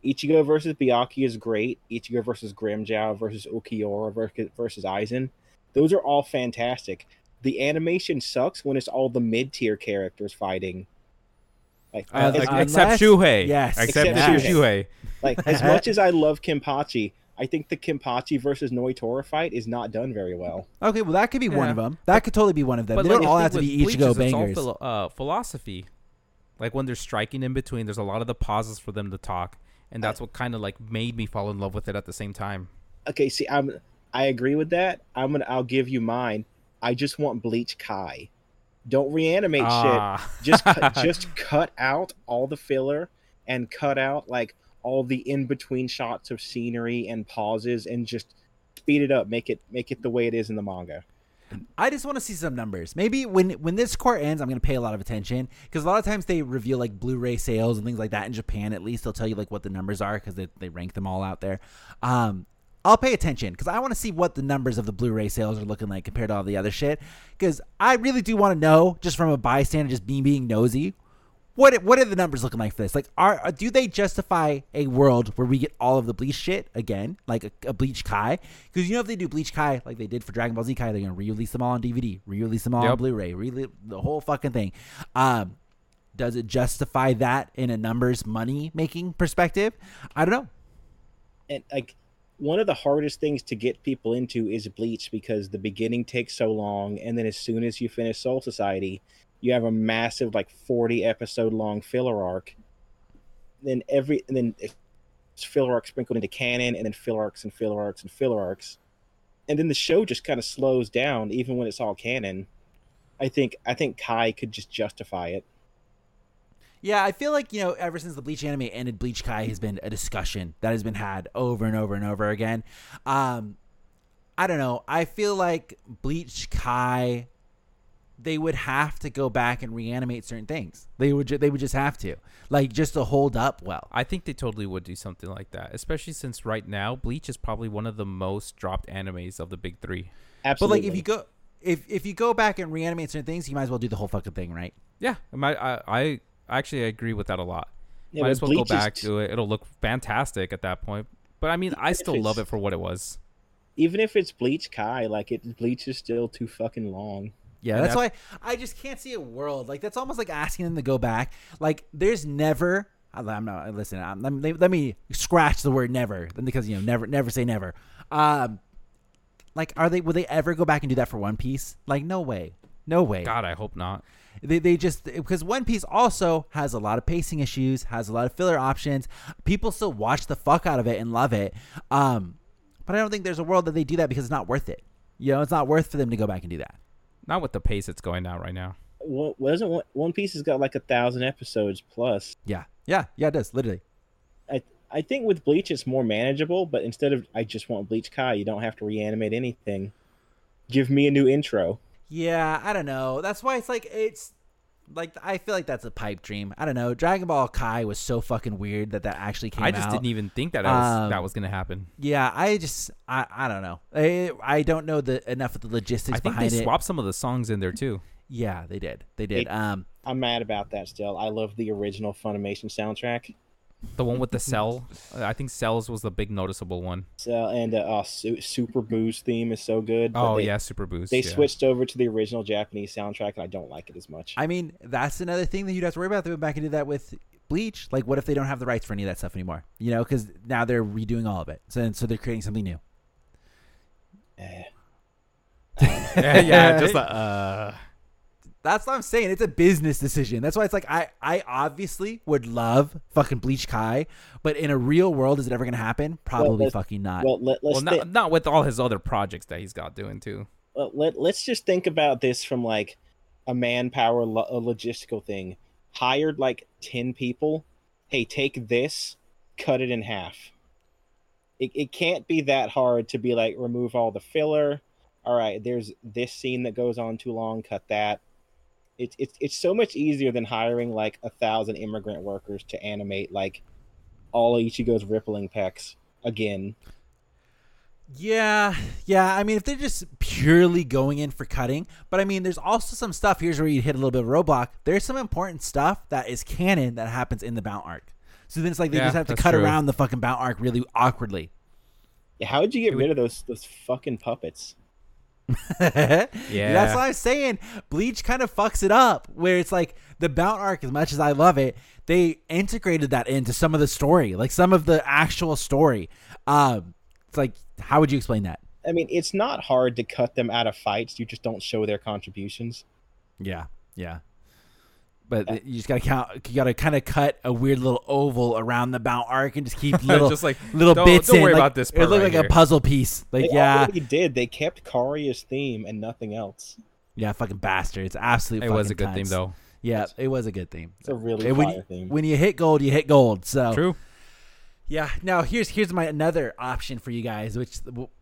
Ichigo versus Byakuya is great. Ichigo versus Grimmjow versus Ukiura versus, versus Aizen. Those are all fantastic. The animation sucks when it's all the mid-tier characters fighting. Like, Uh, as, like, Except unless- Shuhei. yes. Except Except Shuhei. Shuhei. like as much as I love Kenpachi, I think the Kenpachi versus Noitora fight is not done very well. Okay, well that could be one Yeah. of them. That could totally be one of them. But They like, don't all the have to thing be with Ichigo Bleach is bangers. It's all philo- uh, philosophy. Like when they're striking in between, there's a lot of the pauses for them to talk, and that's what kind of like made me fall in love with it at the same time. Okay, see, I'm I agree with that. I'm gonna I'll give you mine. I just want Bleach Kai. Don't reanimate Ah. shit. Just cut, just cut out all the filler and cut out like all the in between shots of scenery and pauses and just speed it up. Make it make it the way it is in the manga. I just want to see some numbers. Maybe when when this court ends, I'm going to pay a lot of attention because a lot of times they reveal like Blu-ray sales and things like that in Japan. At least they'll tell you like what the numbers are because they they rank them all out there. Um, I'll pay attention because I want to see what the numbers of the Blu-ray sales are looking like compared to all the other shit. Because I really do want to know, just from a bystander, just me being nosy, what what are the numbers looking like for this? Like, are do they justify a world where we get all of the Bleach shit again, like a, a Bleach Kai? Because you know if they do Bleach Kai like they did for Dragon Ball Z Kai, they're gonna re-release them all on D V D, re-release them all on Yep. Blu-ray, re- the whole fucking thing. Um, does it justify that in a numbers money making perspective? I don't know. And like one of the hardest things to get people into is Bleach because the beginning takes so long, and then as soon as you finish Soul Society, you have a massive like forty episode long filler arc. Then every and then it's filler arcs sprinkled into canon, and then filler arcs and filler arcs and filler arcs, and then the show just kind of slows down even when it's all canon. I think I think Kai could just justify it. Yeah, I feel like, you know, ever since the Bleach anime ended, Bleach Kai has been a discussion that has been had over and over and over again. Um, I don't know. I feel like Bleach Kai, they would have to go back and reanimate certain things. They would ju- they would just have to. Like, just to hold up well. I think they totally would do something like that, especially since right now Bleach is probably one of the most dropped animes of the big three. Absolutely. But, like, if you go if if you go back and reanimate certain things, you might as well do the whole fucking thing, right? Yeah, I might, I, I actually agree with that a lot. Yeah, Might but as well go Bleach is back t- to it. It'll look fantastic at that point. But I mean, I if still love it's- it for what it was. even if it's Bleach Kai, like it Bleach is still too fucking long. Yeah, And that's why I just can't see a world like that's almost like asking them to go back. Like, there's never. I'm not listen. I'm, let, me, let me scratch the word never, because you know, never, never say never. Um, like, are they? Will they ever go back and do that for One Piece? Like, no way, no way. God, I hope not. They they just because One Piece also has a lot of pacing issues, has a lot of filler options. People still watch the fuck out of it and love it. Um, but I don't think there's a world that they do that because it's not worth it. You know, it's not worth for them to go back and do that. Not with the pace it's going now right now. Well, wasn't One- One Piece has got like a thousand episodes plus. Yeah, yeah, yeah. It does literally. I I think with Bleach it's more manageable, but instead of I just want Bleach Kai, you don't have to reanimate anything. Give me a new intro. Yeah, I don't know. That's why it's like it's like I feel like that's a pipe dream. I don't know. Dragon Ball Kai was so fucking weird that that actually came I out. just didn't even think that that was, Um, that was going to happen. Yeah, I just I, I don't know. I I don't know the enough of the logistics I think behind they it. swapped some of the songs in there too. Yeah, they did. They did. It- Um, I'm mad about that still. I love the original Funimation soundtrack. The one with the Cell. I think Cells was the big noticeable one. So and uh, uh Su- Super Boost theme is so good. but Oh they, yeah, Super Boost. They yeah. switched over to the original Japanese soundtrack, and I don't like it as much. I mean, that's another thing that you'd have to worry about. They went back and did that with Bleach. Like, what if they don't have the rights for any of that stuff anymore? You know, because now they're redoing all of it. So so they're creating something new. Eh. yeah, yeah, just like, uh. That's what I'm saying. It's a business decision. That's why it's like I, I obviously would love fucking Bleach Kai, but in a real world, is it ever gonna happen? Probably let's- fucking not. Well, let, let's Well, thi- not, not with all his other projects that he's got doing too. well, let, let's just think about this from like a manpower lo- a logistical thing. Hired like ten people. Hey, take this, cut it in half. It, it can't be that hard to be like, remove all the filler. All right, there's this scene that goes on too long, cut that. It's it's it's so much easier than hiring like a thousand immigrant workers to animate like all of Ichigo's rippling pecs again. Yeah, yeah. I mean, if they're just purely going in for cutting, but I mean, there's also some stuff. Here's where you hit a little bit of a roadblock. There's some important stuff that is canon that happens in the Mount arc. So then it's like they Yeah, just have to that's cut true. around the fucking Bout arc really awkwardly. Yeah, how would you get It rid of those those fucking puppets? Yeah, Yeah. that's what I was saying. Bleach kind of fucks it up, where it's like the Bout arc, as much as I love it, they integrated that into some of the story, like some of the actual story. Um, it's like, how would you explain that? I mean, it's not hard to cut them out of fights. You just don't show their contributions. Yeah, yeah. But you just gotta count. You gotta kind of cut a weird little oval around the Bout arc and just keep little, Just like, little don't- bits don't in. worry like, about this It part looked right like a here. puzzle piece. Like, They yeah, already did. They kept Karia's theme and nothing else. yeah, fucking bastards. Absolutely. It was a good fucking theme cunts. though. Yeah, it was a good theme. It's a really And when fire you, theme. when you hit gold, you hit gold. So True. yeah. Now here's here's my another option for you guys, which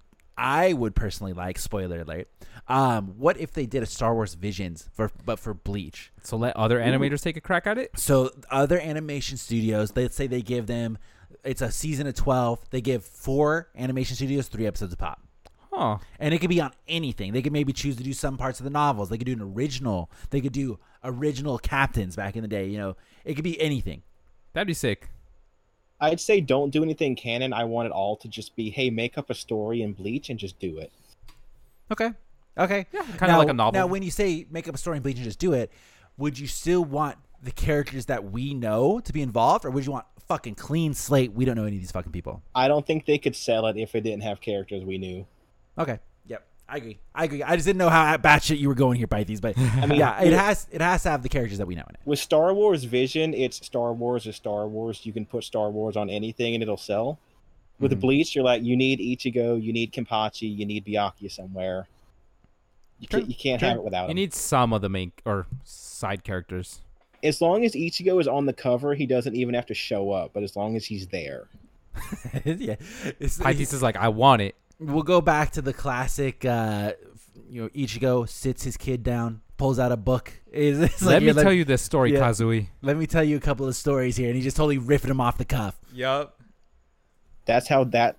I would personally like. Spoiler alert. Um, what if they did a Star Wars Visions for but for Bleach? So let other animators take a crack at it. So other animation studios, let's say they give them, it's a season of twelve. They give four animation studios three episodes a pop. Huh. And it could be on anything. They could maybe choose to do some parts of the novels. They could do an original. They could do original captains back in the day. You know, it could be anything. That'd be sick. I'd say don't do anything canon. I want it all to just be, hey, make up a story in Bleach and just do it. Okay. Okay. Yeah, kinda Now- like a novel. Now, when you say make up a story in Bleach and just do it, would you still want the characters that we know to be involved, or would you want a fucking clean slate? We don't know any of these fucking people. I don't think they could sell it if it didn't have characters we knew. Okay. Yep. I agree. I agree. I just didn't know how batshit you were going here, Pythes, but I mean, yeah, it with- has it has to have the characters that we know in it. With Star Wars Vision, it's Star Wars is Star Wars. You can put Star Wars on anything and it'll sell. With Mm-hmm. the Bleach, you're like, you need Ichigo, you need Kenpachi, you need Byakuya somewhere. You True, can't, you can't true. have it without You him. need some of the main or side characters. As long as Ichigo is on the cover, he doesn't even have to show up. But as long as he's there, yeah. It's, Pythes is like, I want it. we'll go back to the classic uh you know, Ichigo sits his kid down, pulls out a book. It's, it's Let like, me you're tell like, you this story, Yeah. Kazui. Let me tell you a couple of stories here, and he's just totally riffing them off the cuff. Yup. that's how that.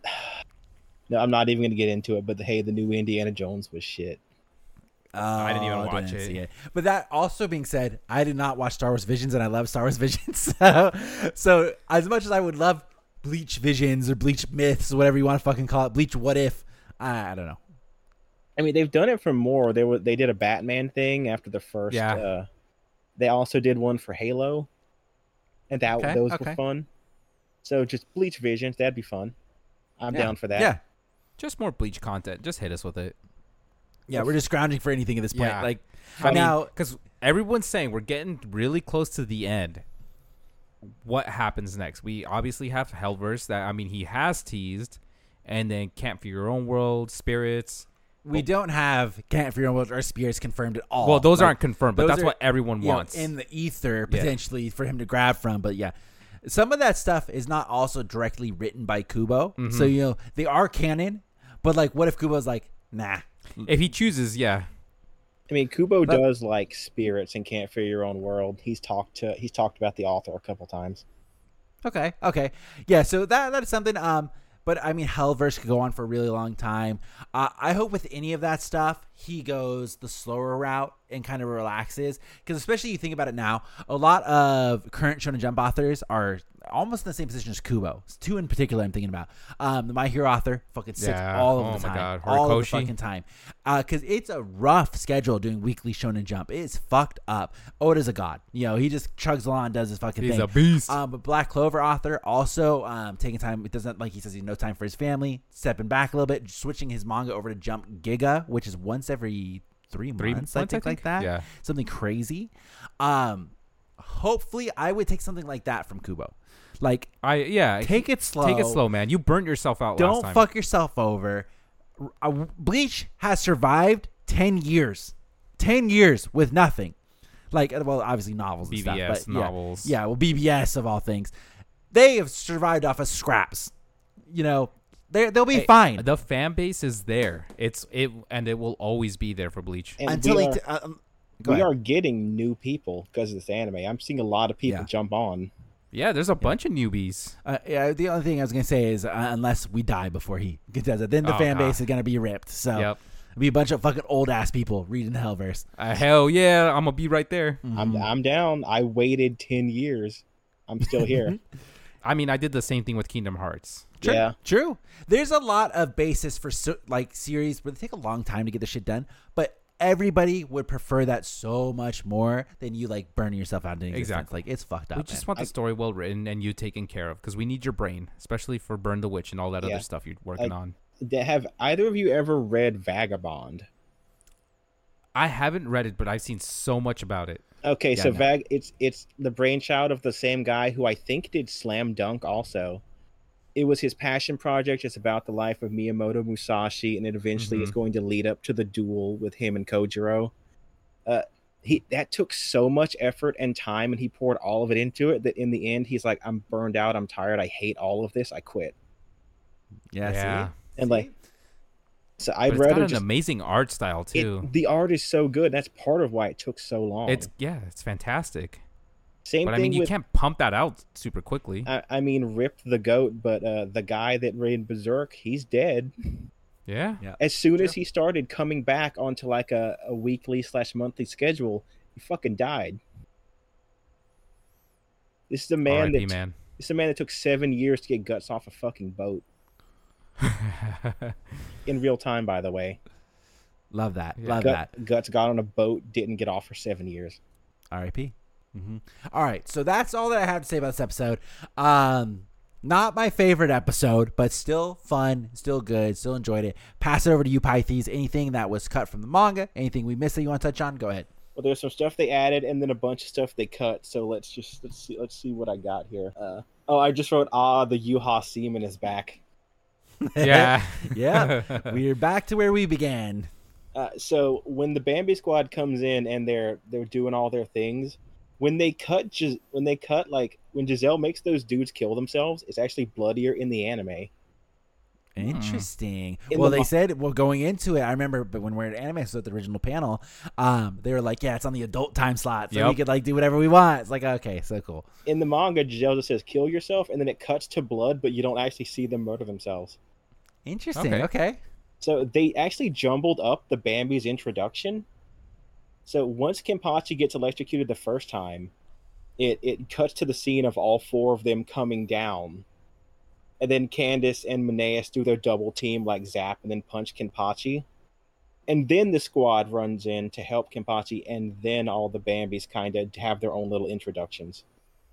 No, I'm not even going to get into it. But the, hey, the new Indiana Jones was shit. Oh, I didn't even watch didn't it. see But that also being said, I did not watch Star Wars Visions, and I love Star Wars Visions. so, so as much as I would love Bleach Visions or Bleach Myths, or whatever you want to fucking call it, Bleach What If, I, I don't know. I mean, they've done it for more. They were they did a Batman thing after the first. Yeah. Uh, they also did one for Halo, and that Okay, those okay. were fun. So just Bleach Visions, that'd be fun. I'm Yeah. down for that. Yeah. Just more Bleach content. Just hit us with it. Yeah, we're just scrounging for anything at this point. Yeah. Like, I mean, now, because everyone's saying we're getting really close to the end. What happens next? We obviously have Hellverse that I mean he has teased, and then Camp for Your Own World, Spirits. we don't have Can't for Your Own World or Spirits confirmed at all. Well, those Like, aren't confirmed, but those that's are, what everyone you know, wants. in the ether Yeah. potentially for him to grab from. But yeah, some of that stuff is not also directly written by Kubo. Mm-hmm. So you know they are canon, but like, what if Kubo's like, nah? if he chooses, yeah, I mean, Kubo But- does like Spirits and Can't Fear Your Own World. He's talked to he's talked about the author a couple times. Okay, okay, yeah. So that that is something. Um, but I mean, Hellverse could go on for a really long time. Uh, I hope with any of that stuff, he goes the slower route and kind of relaxes. Because especially you think about it now, a lot of current Shonen Jump authors are almost in the same position as Kubo. Two in particular, I'm thinking about. Um, the My Hero author fucking sits Yeah. all of Oh the my time, God. all of the Horikoshi. fucking time. Because it's a rough schedule doing weekly Shonen Jump. It is fucked up. Oda's a god. You know, he just chugs along, and does his fucking he's thing. a beast. Um, but Black Clover author also um, taking time. It doesn't like he says he has no time for his family. Stepping back a little bit, switching his manga over to Jump Giga, which is once every three months. Three I months, think, I like think? that. Yeah. Something crazy. Um, hopefully, I would take something like that from Kubo. Like, I yeah. take it slow. Take it slow, man. You burnt yourself out last Don't time. fuck yourself over. Uh, Bleach has survived ten years. ten years with nothing. Like, well, obviously novels and B B stuff. S But yeah. novels. Yeah, well, B B S of all things. They have survived off of scraps. You know, they they'll be Hey, fine. The fan base is there. It's it and it will always be there for Bleach. And Until we they are, t- uh, um, go we ahead. are getting new people because of this anime. I'm seeing a lot of people Yeah. jump on. Yeah, there's a bunch of newbies. Uh, yeah, the only thing I was gonna say is uh, unless we die before he does it, then the Oh, fan God. base is gonna be ripped. So Yep. it'll be a bunch of fucking old ass people reading the Hellverse. Uh, hell yeah, I'm gonna be right there. Mm-hmm. I'm I'm down. I waited ten years. I'm still here. I mean, I did the same thing with Kingdom Hearts. True, Yeah. true. There's a lot of basis for so, like series where they take a long time to get the shit done, but everybody would prefer that so much more than you like burning yourself out into existence. Exactly. Like it's fucked up. We just man. want the I- story well written and you taken care of because we need your brain, especially for Burn the Witch and all that Yeah. other stuff you're working I- on. Th- Have either of you ever read Vagabond? I haven't read it, but I've seen so much about it. Okay, Yeah, so no. Vag, it's it's the brainchild of the same guy who I think did Slam Dunk also. It was his passion project. It's about the life of Miyamoto Musashi, and it eventually is Mhm. going to lead up to the duel with him and Kojiro. Uh, he that took so much effort and time, and he poured all of it into it that in the end he's like, "I'm burned out. I'm tired. I hate all of this. I quit." yeah, Yeah. see? And See? like, so But I'd it's got rather an just amazing art style too. it, the art is so good. That's part of why it took so long. It's yeah, it's fantastic. Same But I thing mean, you with can't pump that out super quickly. I, I mean, Rip the Goat, but uh, the guy that ran Berserk, he's dead. Yeah. Yeah. As soon as True. he started coming back onto like a, a weekly slash monthly schedule, he fucking died. This is a man R I P that man. this is a man that took seven years to get guts off a fucking boat in real time. By the way, Love that. Yeah. Love Gut, that. Guts got on a boat, didn't get off for seven years. R I P Mm-hmm. All right, so that's all that I have to say about this episode. Um, not my favorite episode, but still fun, still good, still enjoyed it. Pass it over to you, Pythes. Anything that was cut from the manga, anything we missed that you want to touch on? Go ahead. Well, there's some stuff they added, and then a bunch of stuff they cut. So let's just let's see let's see what I got here. Uh, oh, I just wrote, ah, the Yuha seaman is back. Yeah. Yeah, we're back to where we began. Uh, so when the Bambi Squad comes in and they're they're doing all their things, when they cut Gis- when they cut like when Giselle makes those dudes kill themselves, it's actually bloodier in the anime. Interesting. In Well, the they mo- said, well, going into it, I remember, but when we were at Anime, so at the original panel, um, they were like, yeah, it's on the adult time slot, so we Yep. could like do whatever we want. It's like, okay, so cool. In the manga, Giselle just says kill yourself, and then it cuts to blood, but you don't actually see them murder themselves. Interesting. Okay. Okay. So they actually jumbled up the Bambi's introduction. So once Kenpachi gets electrocuted the first time, it, it cuts to the scene of all four of them coming down. And then Candace and Maneus do their double team like zap and then punch Kenpachi. And then the squad runs in to help Kenpachi, and then all the Bambis kind of have their own little introductions.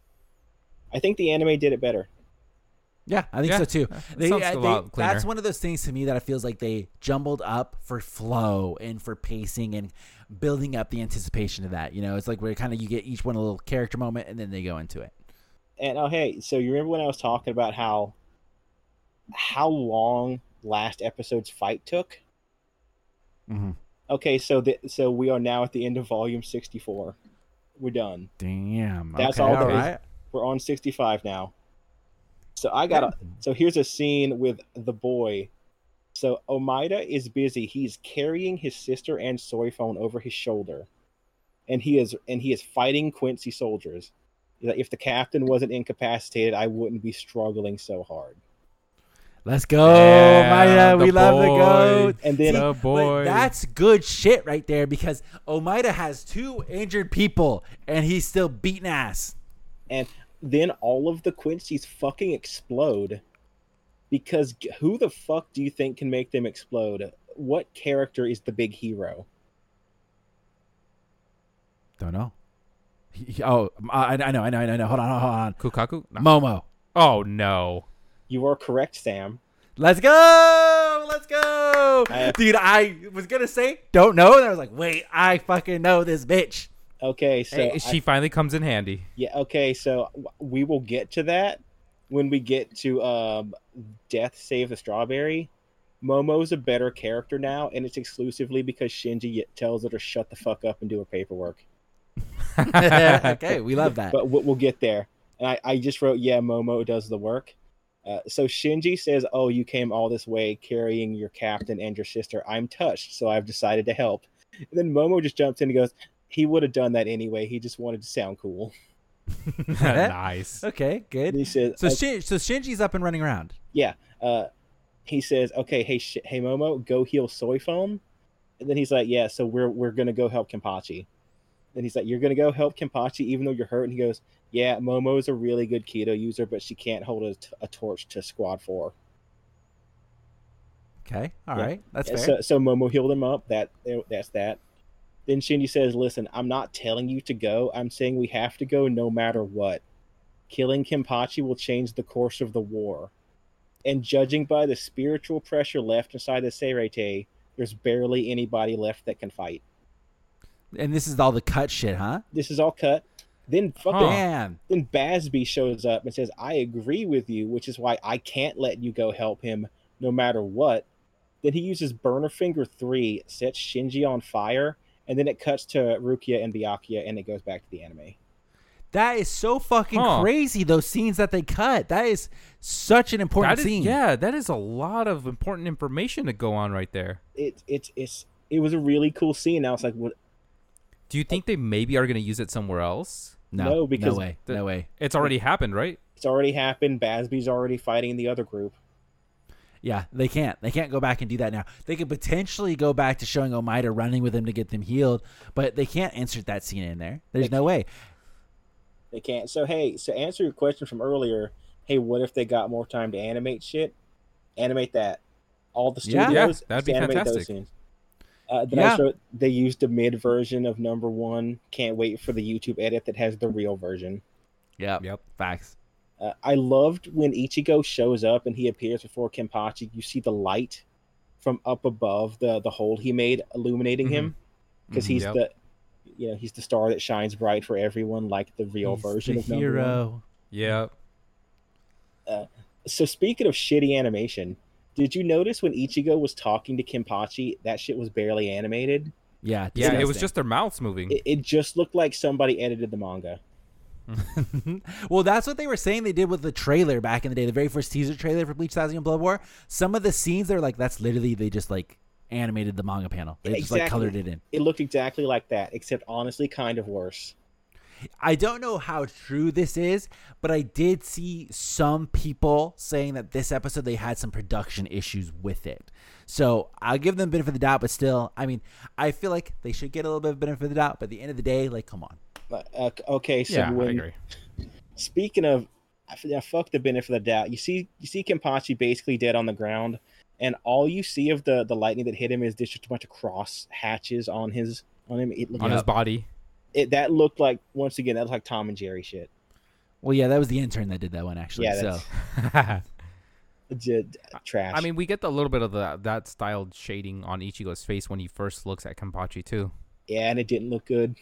I think the anime did it better. Yeah, I think Yeah, so too. that They, sounds uh, a they- lot cleaner. that's one of those things to me that it feels like they jumbled up for flow and for pacing and building up the anticipation of that. You know, it's like where kind of you get each one a little character moment and then they go into it. And oh hey, so you remember when I was talking about how how long last episode's fight took? Mm-hmm. Okay, so the, so we are now at the end of volume sixty-four. We're done. Damn. That's okay, all all there is. right. We're on sixty-five now. So I got a so here's a scene with the boy. So Omaida is busy. He's carrying his sister and Soifone over his shoulder. And he is and he is fighting Quincy soldiers. He's like, if the captain wasn't incapacitated, I wouldn't be struggling so hard. Let's go, Yeah, Maya. We the love the boy. goat. And then The But boy. that's good shit right there because Omaida has two injured people and he's still beating ass. and then all of the Quincy's fucking explode. Because g- who the fuck do you think can make them explode? What character is the big hero? Don't know. He- he- oh, I, I know, I know, I know. Hold on, hold on. Kukaku? No. Momo. Oh no. You are correct, Sam. Let's go! Let's go! I- Dude, I was gonna say don't know, and I was like, wait, I fucking know this bitch. Okay, so Hey, I- she finally comes in handy. yeah, okay, so w- we will get to that when we get to um, Death Save the Strawberry. Momo's a better character now, and it's exclusively because Shinji y- tells her to shut the fuck up and do her paperwork. Okay, we love that. But we'll, we'll get there. And I, I just wrote, yeah, Momo does the work. Uh, so Shinji says, oh, you came all this way carrying your captain and your sister. I'm touched, so I've decided to help. And then Momo just jumps in and goes, he would have done that anyway. He just wanted to sound cool. Nice. Okay, And good. he says, So, "Okay, Shin- so Shinji's up and running around. yeah. Uh, he says, okay, hey, sh- hey, Momo, go heal Soifone. And then he's like, yeah, so we're we're gonna go help Kenpachi. And he's like, "You're gonna go help Kenpachi even though you're hurt." And he goes, "Yeah, Momo's a really good Kido user, but she can't hold a, t- a torch to Squad Four." Okay, all Yeah. right, that's Yeah, fair. So, so Momo healed him up. That that's that. Then Shinji says, "Listen, I'm not telling you to go. I'm saying we have to go no matter what. Killing Kenpachi will change the course of the war. And judging by the spiritual pressure left inside the Seirete, there's barely anybody left that can fight." And this is all the cut shit, huh? This is all cut. Then fucking Huh. Damn. then Basby shows up and says, "I agree with you, which is why I can't let you go help him no matter what." Then he uses Burner Finger three, sets Shinji on fire, and then it cuts to Rukia and Byakuya, and it goes back to the anime. That is so fucking Huh. crazy, those scenes that they cut. That is such an important That is, scene. yeah, that is a lot of important information to go on right there. It it's it's it was a really cool scene. I was like, "What?" Do you think they maybe are going to use it somewhere else? No, No, because no way. the- no way. It's already happened, right? It's already happened. Basby's already fighting the other group. Yeah, they can't. They can't go back and do that now. They could potentially go back to showing Omaida running with him to get them healed, but they can't insert that scene in there. There's They no way. They can't. So hey, so answer your question from earlier. Hey, what if they got more time to animate shit? Animate that. All the Yeah. studios. Yeah, that'd be animate fantastic. Those scenes. Uh, then Yeah. also, they used the mid version of number one. Can't wait for the YouTube edit that has the real version. Yep. Yep. Facts. Uh, I loved when Ichigo shows up and he appears before Kenpachi. You see the light from up above the the hole he made illuminating him because he's Yep. the you know he's the star that shines bright for everyone, like the real He's version the of number one. hero. Yeah. So speaking of shitty animation, did you notice when Ichigo was talking to Kenpachi, that shit was barely animated? Yeah. Yeah, it was disgusting. just their mouths moving. It, it just looked like somebody edited the manga. Well, that's what they were saying they did with the trailer back in the day, the very first teaser trailer for Bleach Thousand Blood War. Some of the scenes, they're like, that's literally, they just like animated the manga panel. They just like Exactly. colored it in. It looked exactly like that, except honestly kind of worse. I don't know how true this is, but I did see some people saying that this episode they had some production issues with it. So I'll give them benefit of the doubt, but still, I mean, I feel like they should get a little bit of benefit of the doubt. But at the end of the day, like, come on. Uh, okay, so yeah, I when agree. speaking of, I f- yeah, fuck the benefit of the doubt. You see, you see Kenpachi basically dead on the ground, and all you see of the the lightning that hit him is just a bunch of cross hatches on his on him. It looked On like, his body. it, that looked like once again that looked like Tom and Jerry shit. Well, yeah, that was the intern that did that one, actually. Yeah, so that's- J- trash. I mean, we get the little bit of the, that styled shading on Ichigo's face when he first looks at Kenpachi, too. yeah, and it didn't look good.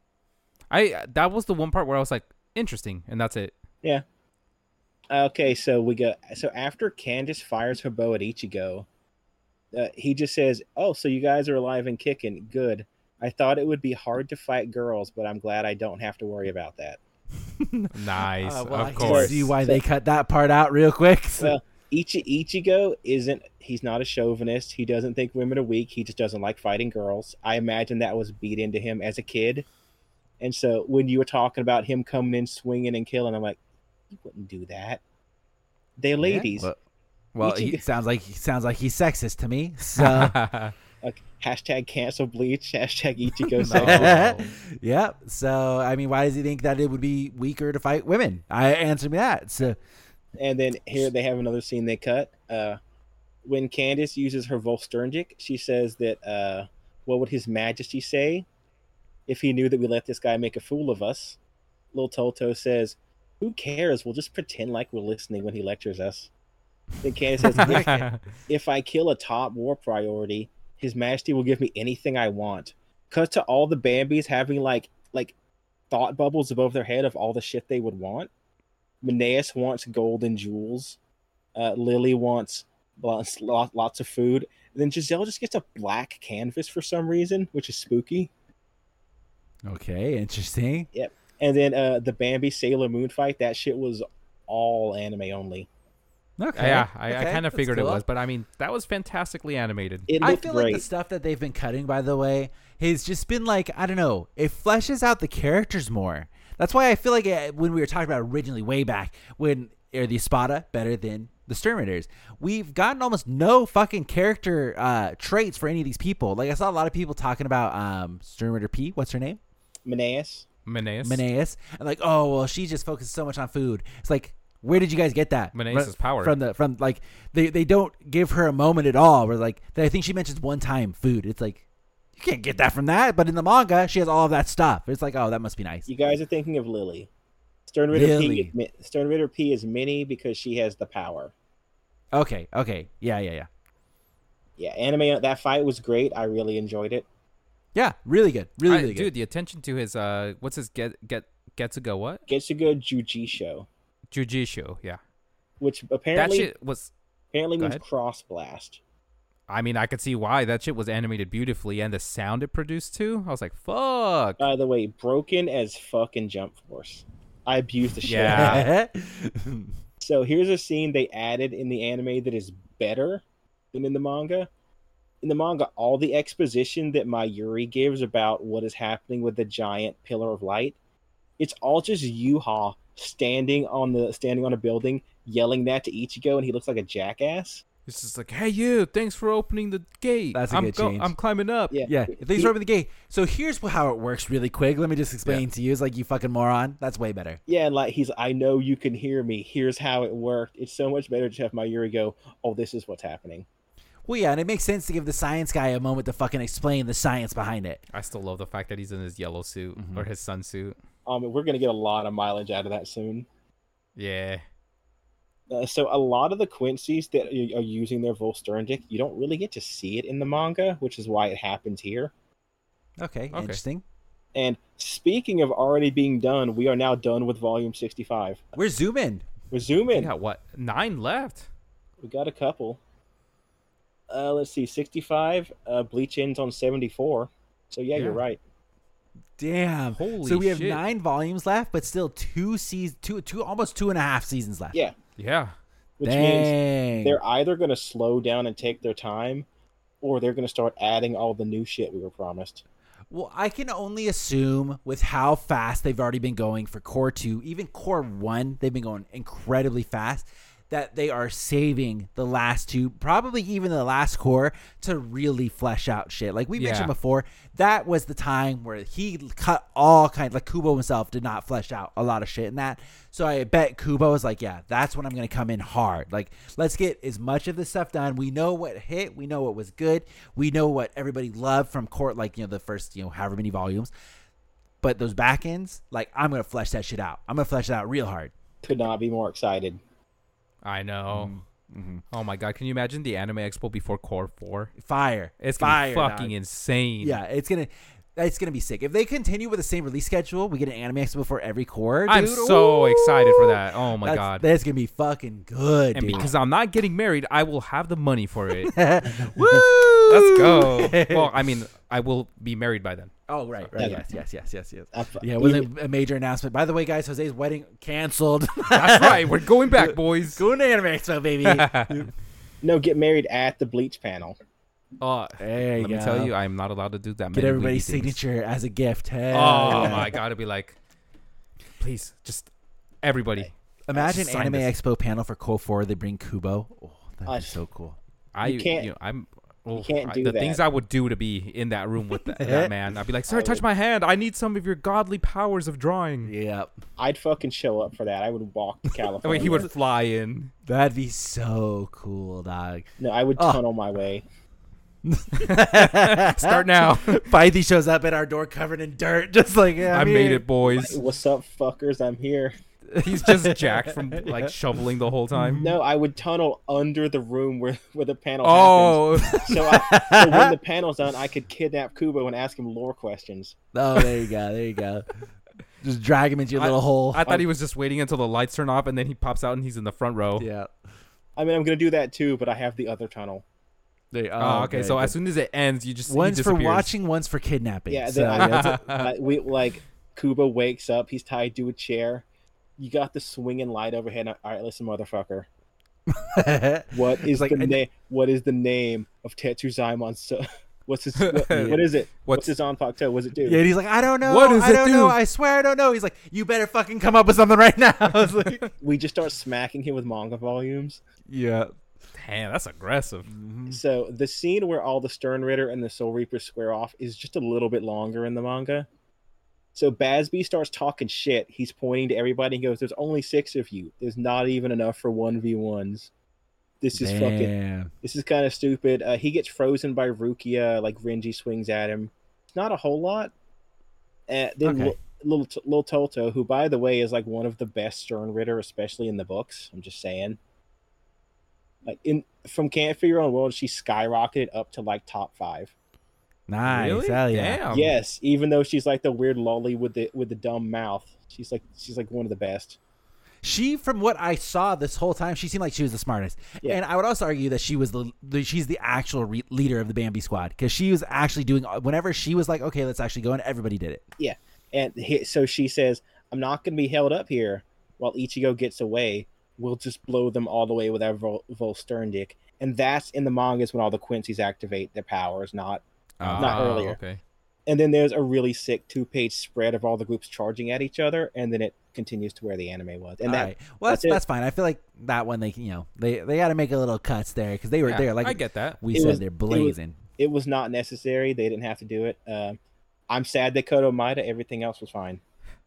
I That was the one part where I was like, interesting, and that's it. Yeah. Okay, so we go. So after Candace fires her bow at Ichigo, uh, he just says, "Oh, so you guys are alive and kicking. Good. I thought it would be hard to fight girls, but I'm glad I don't have to worry about that." Nice, Uh, well, I of can course. see why they cut that part out real quick. Well, Ichi- Ichigo isn't. He's not a chauvinist. He doesn't think women are weak. He just doesn't like fighting girls. I imagine that was beat into him as a kid. And so when you were talking about him coming in swinging and killing, I'm like, you wouldn't do that. They're ladies. Well, well he Ichigo- sounds like he sounds like he's sexist to me. So Like, hashtag cancel Bleach. Hashtag Ichigo sexist. No. yeah. So I mean, why does he think that it would be weaker to fight women? I answer me that. So And then here they have another scene they cut. Uh, when Candace uses her Volsterngic, she says that, uh, what would His Majesty say if he knew that we let this guy make a fool of us? Lil Toto says, who cares? We'll just pretend like we're listening when he lectures us. Then Candace says, if, if I kill a top war priority, His Majesty will give me anything I want. Cut to all the Bambis having like like thought bubbles above their head of all the shit they would want. Mineus wants gold and jewels. Uh, Lily wants lots, lots, lots of food. And then Giselle just gets a black canvas for some reason, which is spooky. okay, interesting. And then uh, the Bambi Sailor Moon fight, that shit was all anime only. Okay. Yeah, I, I okay, kind of that's figured cool. it was, but I mean, that was fantastically animated. It I looked feel great. like the stuff that they've been cutting, by the way, has just been like, I don't know, it fleshes out the characters more. That's why I feel like uh, when we were talking about originally way back, when are the Espada better than the Stern Raiders, we've gotten almost no fucking character uh, traits for any of these people. Like I saw a lot of people talking about um, Stern Raider P. What's her name? Menaeus. Menaeus. Menaeus, and like, oh well, she just focuses so much on food. It's like, where did you guys get that? Menaeus' From- power. from the from like they they don't give her a moment at all. Where like I think she mentions one time food. It's like you can't get that from that, but in the manga she has all of that stuff. It's like, oh, that must be nice. You guys are thinking of Lily. Stern Ritter Lily. P. Is, Mi- Stern Ritter P is Minnie because she has the power. Okay, okay, yeah, yeah, yeah, Yeah, anime. That fight was great. I really enjoyed it. yeah. Really good, really, I- really dude, good. the attention to his uh, what's his get get Getsuga what? Getsuga Jujisho, Jujisho, yeah. which That apparently shit was. apparently Go means ahead. cross blast. I mean, I could see why that shit was animated beautifully, and the sound it produced too. I was like, fuck. By the way, broken as fucking Jump Force. I abused the shit. Yeah. So here's a scene they added in the anime that is better than in the manga. In the manga, all the exposition that Mayuri gives about what is happening with the giant pillar of light, it's all just Yuha standing on the standing on a building, yelling that to Ichigo, and he looks like a jackass. It's just like, hey, you, thanks for opening the gate. That's a I'm good change. I'm climbing up. Yeah, Yeah, if things He- are over the gate. So here's how it works really quick. Let me just explain to you. It's like, you fucking moron. That's way better. Yeah, and like he's, I know you can hear me. Here's how it worked. It's so much better to have Mayuri go, oh, this is what's happening. Well, yeah, and it makes sense to give the science guy a moment to fucking explain the science behind it. I still love the fact that he's in his yellow suit Mm-hmm. or his sun suit. Um, we're gonna get a lot of mileage out of that soon. Yeah. Uh, so a lot of the Quincy's that are are using their Volsterndic, you don't really get to see it in the manga, which is why it happens here. Okay, Okay. interesting. And speaking of already being done, we are now done with volume sixty-five. We're zooming. We're zooming. We got what? Nine left. We got a couple. Uh, let's see, sixty-five. Uh, Bleach ends on seventy-four. So yeah, Yeah. you're right. Damn. Holy so we have shit. nine volumes left, but still two seasons, two, two, almost two and a half seasons left. Yeah, Yeah. which means Dang. they're either going to slow down and take their time, or they're going to start adding all the new shit we were promised. Well, I can only assume with how fast they've already been going for Core two, even Core one, they've been going incredibly fast, that they are saving the last two, probably even the last Core, to really flesh out shit. Like we Yeah. mentioned before, that was the time where he cut all kinds, like Kubo himself did not flesh out a lot of shit in that. So I bet Kubo was like, yeah, that's when I'm going to come in hard. Like, let's get as much of this stuff done. We know what hit. We know what was good. We know what everybody loved from Court, like, you know, the first, you know, however many volumes. But those back ends, like, I'm going to flesh that shit out. I'm going to flesh it out real hard. Could not be more excited. I know. Mm-hmm. Oh my god, can you imagine the Anime Expo before Core four? Fire. It's gonna fire, be fucking dog. insane. Yeah, it's going to. It's gonna be sick if they continue with the same release schedule. We get an Anime Expo for every core. I'm dude. so Ooh. excited for that. Oh my That's, god. that's gonna be fucking good. And dude. because I'm not getting married, I will have the money for it. Woo! Let's go. Well, I mean, I will be married by then. Oh right, right. Yeah. Yes, yes, yes, yes, yes. Uh, Yeah, it was a, a major announcement. By the way, guys, Jose's wedding canceled. That's right. We're going back, boys. Going to Anime Expo, baby. No, get married at the Bleach panel. Oh, There you let me go. tell you, I'm not allowed to do that. Get many everybody's weedy things. signature as a gift. Hell Oh yeah. my god, it'd be like, please, just everybody. Imagine Sign Anime this. Expo panel for Core four. They bring Kubo. Oh, that'd I- be so cool. I You can't- know, I'm. oh, can't I- do the that. things I would do to be in that room with that, that man. I'd be like, sir, I touch would- my hand. I need some of your godly powers of drawing. Yep. I'd fucking show up for that. I would walk to I California. mean, he would fly in. That'd be so cool, dog. No, I would Oh. tunnel my way. Start now. Feithy shows up at our door covered in dirt, just like yeah, I I'm made here. it, boys. What's up, fuckers? I'm here. He's just jacked from like shoveling the whole time. No, I would tunnel under the room where, where the panel Oh, happens. So, I, so when the panel's done, I could kidnap Kubo and ask him lore questions. Oh, there you go. There you go. Just drag him into your I- little hole. I thought he was just waiting until the lights turn off and then he pops out and he's in the front row. Yeah. I mean, I'm gonna do that too, but I have the other tunnel. There, Oh, okay. So as soon as it ends, you just he one's for disappears. watching, one's for kidnapping. Yeah, so, then I, yeah, that's- I- we like Kubo wakes up. He's tied to a chair. You got the swinging light overhead. All right, listen, motherfucker. What is like, the I- name? What is the name of Tetsuzaimon? So, what's his? What, what is it? What's, What's- his Zanpakuto? What's it do? Yeah, and he's like, I don't know. What does I it don't do? know. I swear I don't know. He's like, you better fucking come up with something right now. I was like, We just start smacking him with manga volumes. yeah. Damn, that's aggressive. So the scene where all the Stern Ritter and the Soul Reapers square off is just a little bit longer in the manga. So Basby starts talking shit. He's pointing to everybody and goes, "There's only six of you. There's not even enough for one v ones. This is Damn. fucking. This is kind of stupid." Uh, he gets frozen by Rukia. Like Renji swings at him. It's not a whole lot. And then Okay. L- little little Toto, who by the way is like one of the best Sternritter, especially in the books. I'm just saying. Like in from Can't Figure Your Own World, she skyrocketed up to like top five. Nice. Really? Hell yeah. Damn. Yes, even though she's like the weird lolly with the with the dumb mouth, she's like she's like one of the best. She, from what I saw this whole time, she seemed like she was the smartest. Yeah. And I would also argue that she was the, the she's the actual re- leader of the Bambi squad because she was actually doing whenever she was like, okay, let's actually go, and everybody did it. Yeah, and he, so she says, "I'm not going to be held up here while Ichigo gets away. We'll just blow them all the way with our Vol, Volsterndick." And that's in the mangas when all the Quincy's activate their powers, not not Ah, earlier. Okay. And then there's a really sick two-page spread of all the groups charging at each other, and then it continues to where the anime was. And All that right. Well, that's that's it. that's fine. I feel like that one, they you know they they got to make a little cuts there because they were Yeah, there. Like I get that. we It said, was- they're it was- blazing. it was not necessary. They didn't have to do it. Um, I'm sad that Koto Maeda. Everything else was fine.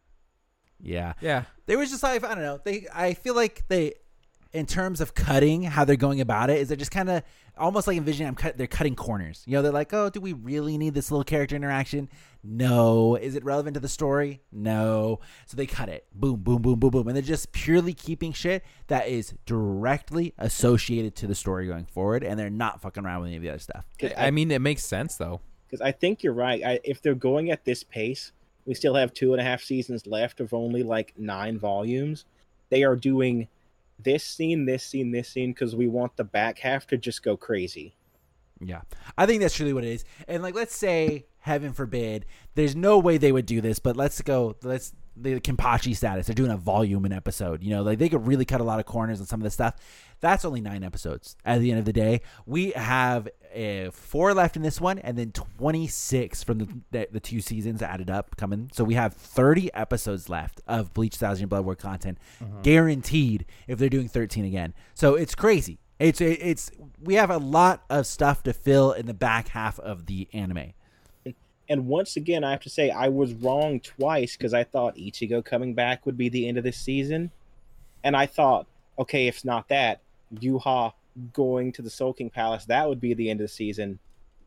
Yeah. Yeah. They was just like, I don't know. They I feel like they, in terms of cutting, how they're going about it, is they're just kind of almost like envisioning I'm cut, they're cutting corners. You know, they're like, oh, do we really need this little character interaction? No. Is it relevant to the story? No. So they cut it. Boom, boom, boom, boom, boom. And they're just purely keeping shit that is directly associated to the story going forward. And they're not fucking around with any of the other stuff. I mean, it makes sense though. Because I think you're right. I, if they're going at this pace, we still have two and a half seasons left of only like nine volumes. They are doing this scene, this scene, this scene because we want the back half to just go crazy. Yeah, I think that's truly what it is. And like, let's say, heaven forbid, there's no way they would do this, but let's go, let's the Kenpachi status. They're doing a volume an episode. You know, like they could really cut a lot of corners on some of this stuff. That's only nine episodes. At the end of the day, we have uh, four left in this one, and then twenty-six from the, the the two seasons added up coming. So we have thirty episodes left of Bleach Thousand Blood War content, guaranteed. If they're doing thirteen again, so it's crazy. It's it's we have a lot of stuff to fill in the back half of the anime. And once again, I have to say I was wrong twice because I thought Ichigo coming back would be the end of this season, and I thought, okay, if it's not that, Yuha going to the Soul King Palace, that would be the end of the season.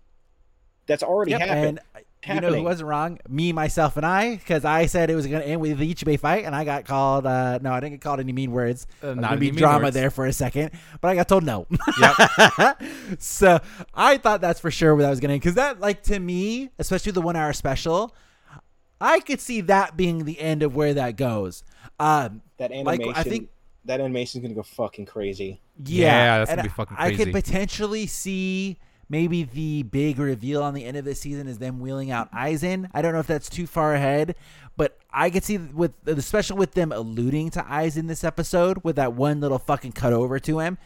That's already Yep, happened. and you know who happening. wasn't wrong? Me, myself, and I, because I said it was going to end with the Ichibei fight, and I got called. Uh, no, I didn't get called any mean words. Uh, Uh, not Maybe any mean drama words. there for a second, but I got told no. Yep. So I thought that's for sure where that was going to end, because that, like, to me, especially the one hour special, I could see that being the end of where that goes. Um, That like, animation, I think that animation's gonna go fucking crazy. Yeah, Yeah, that's gonna and be fucking I could crazy. potentially see maybe the big reveal on the end of this season is them wheeling out Aizen. I don't know if that's too far ahead, but I could see with especially with them alluding to Aizen this episode with that one little fucking cut over to him.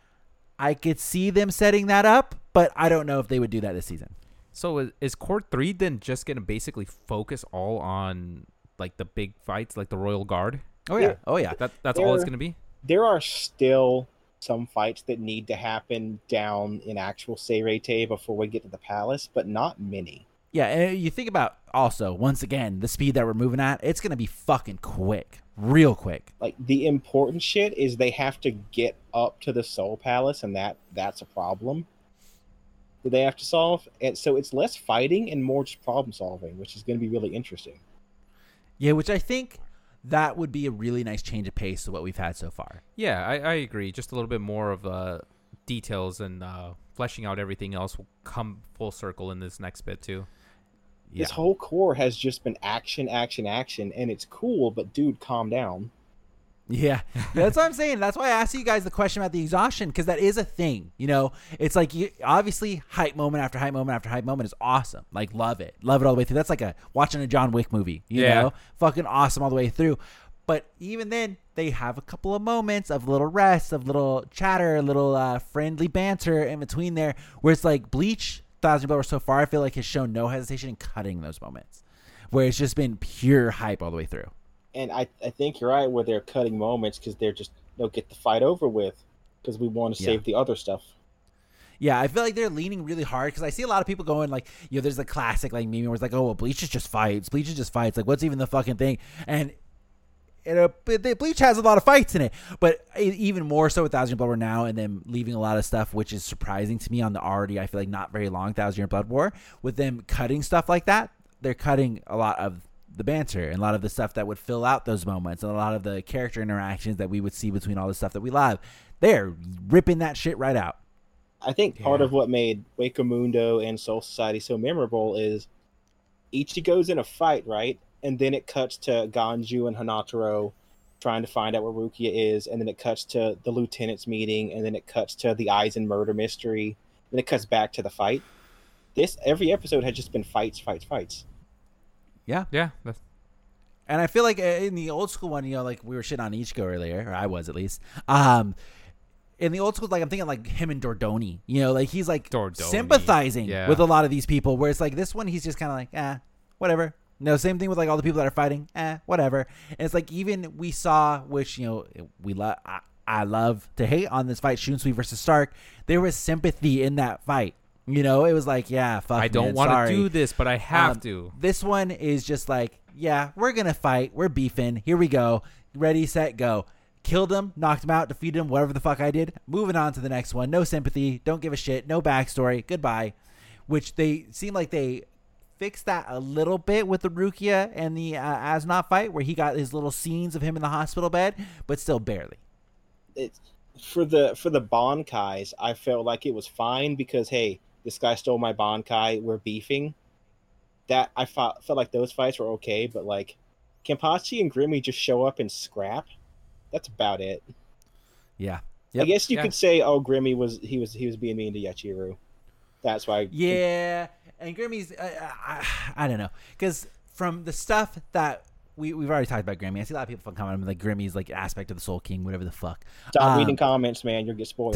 I could see them setting that up, but I don't know if they would do that this season. So is, is Court three then just gonna basically focus all on like the big fights, like the Royal Guard? Oh yeah, Yeah. oh yeah. That that's all it's There- gonna be. There are still some fights that need to happen down in actual Seirei before we get to the palace, but not many. Yeah, and you think about also, once again, the speed that we're moving at, it's going to be fucking quick. Real quick. Like the important shit is they have to get up to the Soul Palace, and that that's a problem that they have to solve. And so it's less fighting and more just problem solving, which is going to be really interesting. Yeah, which I think that would be a really nice change of pace to what we've had so far. Yeah, I, I agree. Just a little bit more of uh, details and uh, fleshing out everything else will come full circle in this next bit too. This whole core has just been action, action, action, and it's cool, but dude, calm down. Yeah, that's what I'm saying. That's why I asked you guys the question about the exhaustion, because that is a thing. You know, it's like you, obviously hype moment after hype moment after hype moment is awesome. Like, love it, love it all the way through. That's like a watching a John Wick movie. You Yeah. know, fucking awesome all the way through. But even then, they have a couple of moments of little rest, of little chatter, little uh, friendly banter in between there, where it's like Bleach, Thousand Blower so far, I feel like has shown no hesitation in cutting those moments, where it's just been pure hype all the way through. And I, I think you're right where they're cutting moments because they're just they'll get the fight over with because we want to Yeah. save the other stuff. Yeah, I feel like they're leaning really hard because I see a lot of people going like, you know, there's a classic like meme where it's like, oh, well, Bleach is just fights. Bleach is just fights. Like, what's even the fucking thing? And it, uh, Bleach has a lot of fights in it, but even more so with Thousand Year Blood War now, and them leaving a lot of stuff, which is surprising to me on the already, I feel like not very long Thousand Year Blood War. With them cutting stuff like that, they're cutting a lot of the banter and a lot of the stuff that would fill out those moments and a lot of the character interactions that we would see between all the stuff that we love. They're ripping that shit right out. I think part Yeah. of what made Wako Mundo and Soul Society so memorable is Ichigo's in a fight, right? And then it cuts to Ganju and Hanataro trying to find out where Rukia is, and then it cuts to the lieutenant's meeting, and then it cuts to the Aizen murder mystery, then it cuts back to the fight. This every episode had just been fights, fights, fights. Yeah. Yeah, that's, And I feel like uh, in the old school one, you know, like we were shitting on Ichigo earlier, or I was at least. Um, in the old school, like I'm thinking like him and Dordoni, you know, like he's like Dordoni, sympathizing yeah. with a lot of these people, where it's like this one, he's just kind of like, eh, whatever. No, same thing with like all the people that are fighting, eh, whatever. And it's like even we saw, which, you know, we love, I, I love to hate on this fight, Shunsui versus Stark. There was sympathy in that fight. You know, it was like, yeah, fuck, I don't want want to do this, but I have um, to. This one is just like, yeah, we're going to fight. We're beefing. Here we go. Ready, set, go. Killed him, knocked him out, defeated him, whatever the fuck I did. Moving on to the next one. No sympathy. Don't give a shit. No backstory. Goodbye. Which they seem like they fixed that a little bit with the Rukia and the uh, Aznaf fight, where he got his little scenes of him in the hospital bed, but still barely. It's for the for the Bankais, I felt like it was fine because hey, this guy stole my Bankai, we're beefing. That I felt felt like those fights were okay, but like Kenpachi and Grimmy just show up and scrap. That's about it. Yeah. I Yep. guess you Yeah. could say, oh, Grimmy was he was he was being mean to Yachiru. That's why. Yeah, and Grimmy's, uh, I, I don't know, because from the stuff that we we've already talked about Grimmy, I see a lot of people fucking commenting like Grimmy's like aspect of the Soul King, whatever the fuck. Stop Um, reading comments, man. You'll get spoiled.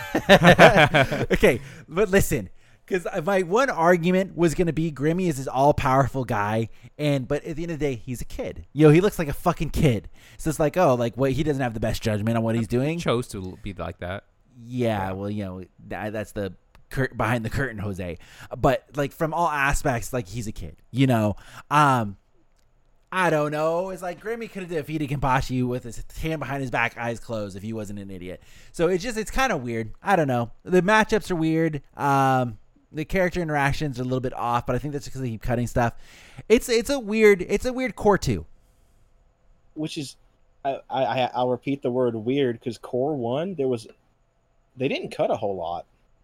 Okay, but listen, because my one argument was gonna be Grimmy is this all powerful guy, and but at the end of the day, he's a kid. Yo, he looks like a fucking kid. So it's like, oh, like what? He doesn't have the best judgment on what he's doing. Chose to be like that. Yeah, well, you know, that, that's the cur- behind the curtain, Jose. But like from all aspects, like he's a kid, you know. Um, I don't know. It's like Grimmy could have defeated Kenpachi with his hand behind his back, eyes closed, if he wasn't an idiot. So it's just, it's kind of weird. I don't know. The matchups are weird. Um, the character interactions are a little bit off, but I think that's because they keep cutting stuff. It's it's a weird it's a weird core two. Which is, I, I I'll repeat the word weird because core one there was, they didn't cut a whole lot.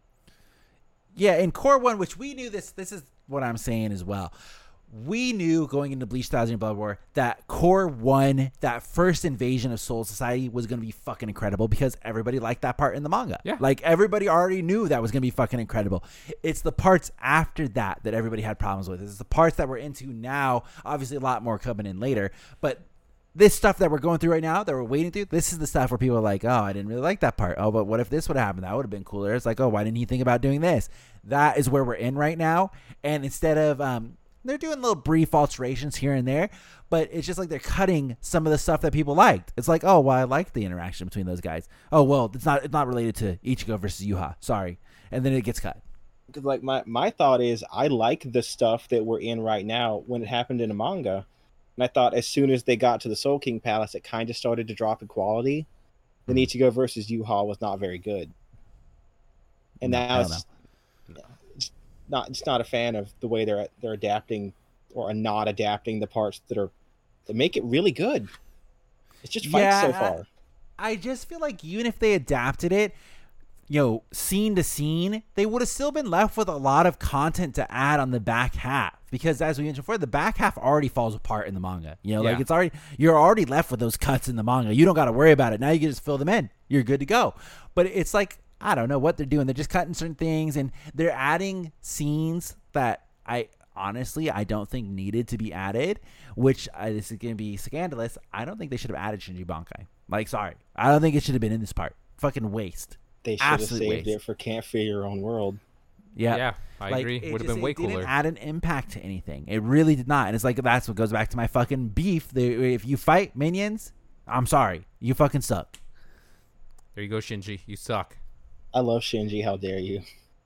Yeah, in core one, which we knew this. This is what I'm saying as well. We knew going into Bleach Thousand Year Blood War that core one, that first invasion of Soul Society, was going to be fucking incredible because everybody liked that part in the manga. Yeah. Like everybody already knew that was going to be fucking incredible. It's the parts after that that everybody had problems with. It's the parts that we're into now. Obviously, a lot more coming in later, but this stuff that we're going through right now, that we're waiting through, this is the stuff where people are like, oh, I didn't really like that part. Oh, but what if this would have happened? That would have been cooler. It's like, oh, why didn't he think about doing this? That is where we're in right now. And instead of, um, they're doing little brief alterations here and there, but it's just like they're cutting some of the stuff that people liked. It's like, oh, well, I liked the interaction between those guys. Oh, well, it's not it's not related to Ichigo versus Yuha. Sorry. And then it gets cut. Because like my my thought is, I like the stuff that we're in right now when it happened in a manga, and I thought as soon as they got to the Soul King Palace, it kind of started to drop in quality. Then Ichigo versus Yuha was not very good, and No, now hell it's, it's not just not a fan of the way they're they're adapting or are not adapting the parts that are that make it really good. It's just fights Yeah, so I- far. I just feel like even if they adapted it, you know, scene to scene, they would have still been left with a lot of content to add on the back half. Because as we mentioned before, the back half already falls apart in the manga. You know, like Yeah. it's already, you're already left with those cuts in the manga. You don't got to worry about it. Now you can just fill them in. You're good to go. But it's like, I don't know what they're doing. They're just cutting certain things and they're adding scenes that I honestly, I don't think needed to be added, which uh, this is going to be scandalous. I don't think they should have added Shinji Bankai. Like, sorry. I don't think it should have been in this part. Fucking waste. They should have absolute saved waste. it for Can't Fear Your Own World. Yeah. Yeah, I Like, agree. it Would have just- been way it cooler. didn't add an impact to anything. It really did not. And it's like, that's what goes back to my fucking beef. They, if you fight minions, I'm sorry. You fucking suck. There you go, Shinji. You suck. I love Shinji. How dare you?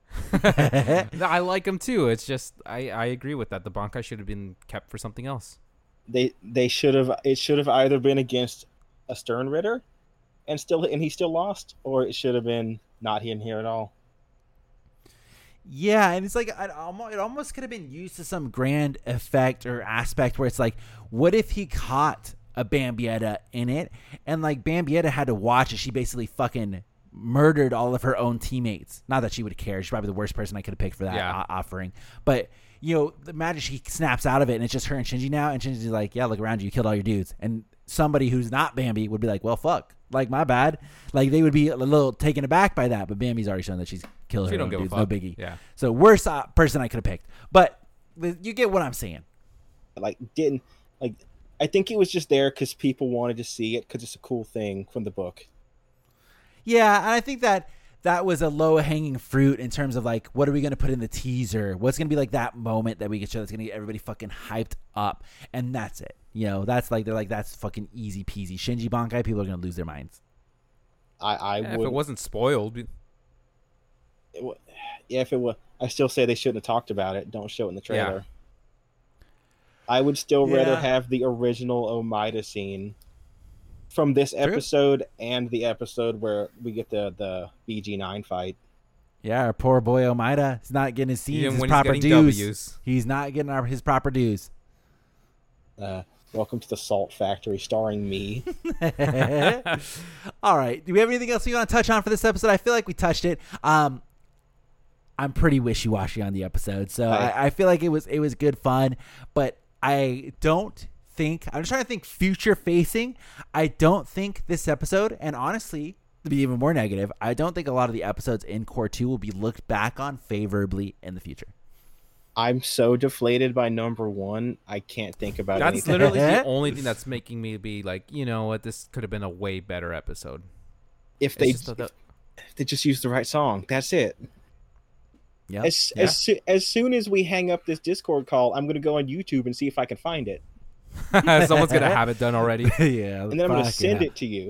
No, I like him too. It's just I, I agree with that. The Bankai should have been kept for something else. They they should have it should have either been against a Stern Ritter, and still and he still lost, or it should have been not in here at all. Yeah, and it's like it almost, it almost could have been used to some grand effect or aspect where it's like, what if he caught a Bambietta in it, and like Bambietta had to watch as she basically fucking murdered all of her own teammates. Not that she would care. She's probably the worst person I could have picked for that yeah. o- offering. But, you know, imagine she snaps out of it and it's just her and Shinji now, and Shinji's like, yeah, look around you, you killed all your dudes. And somebody who's not Bambi would be like, well, fuck. Like, my bad. Like, they would be a little taken aback by that, but Bambi's already shown that she's killed She her don't own give a dudes. fuck. No biggie. Yeah. So, worst uh, person I could have picked. But you get what I'm saying. Like, didn't, like, I think it was just there because people wanted to see it because it's a cool thing from the book. Yeah, and I think that that was a low-hanging fruit in terms of, like, what are we going to put in the teaser? What's going to be, like, that moment that we can show that's going to get everybody fucking hyped up? And that's it. You know, that's, like, they're like, that's fucking easy-peasy. Shinji Bankai, people are going to lose their minds. I, I Yeah, would... if it wasn't spoiled. It w- yeah, if it was... I still say they shouldn't have talked about it. Don't show it in the trailer. Yeah. I would still Yeah. rather have the original Omaida scene from this True. episode and the episode where we get the, the B G nine fight. Yeah, our poor boy Omaida. He's not getting his scenes, Even his when he's proper getting dues. W's. He's not getting our, his proper dues. Uh, welcome to the Salt Factory, starring me. All right. Do we have anything else we want to touch on for this episode? I feel like we touched it. Um, I'm pretty wishy-washy on the episode, so Right. I, I feel like it was it was good fun, but I don't think I'm just trying to think future-facing. I don't think this episode, and honestly, to be even more negative, I don't think a lot of the episodes in Core two will be looked back on favorably in the future. I'm so deflated by number one, I can't think about That's anything. literally the only thing that's making me be like, you know what, this could have been a way better episode. If they It's just that- if they just use the right song, that's it. Yeah. As Yeah. as soo- as soon as we hang up this Discord call, I'm gonna go on YouTube and see if I can find it, Someone's gonna have it done already. yeah. and then I'm gonna fuck send yeah. it to you.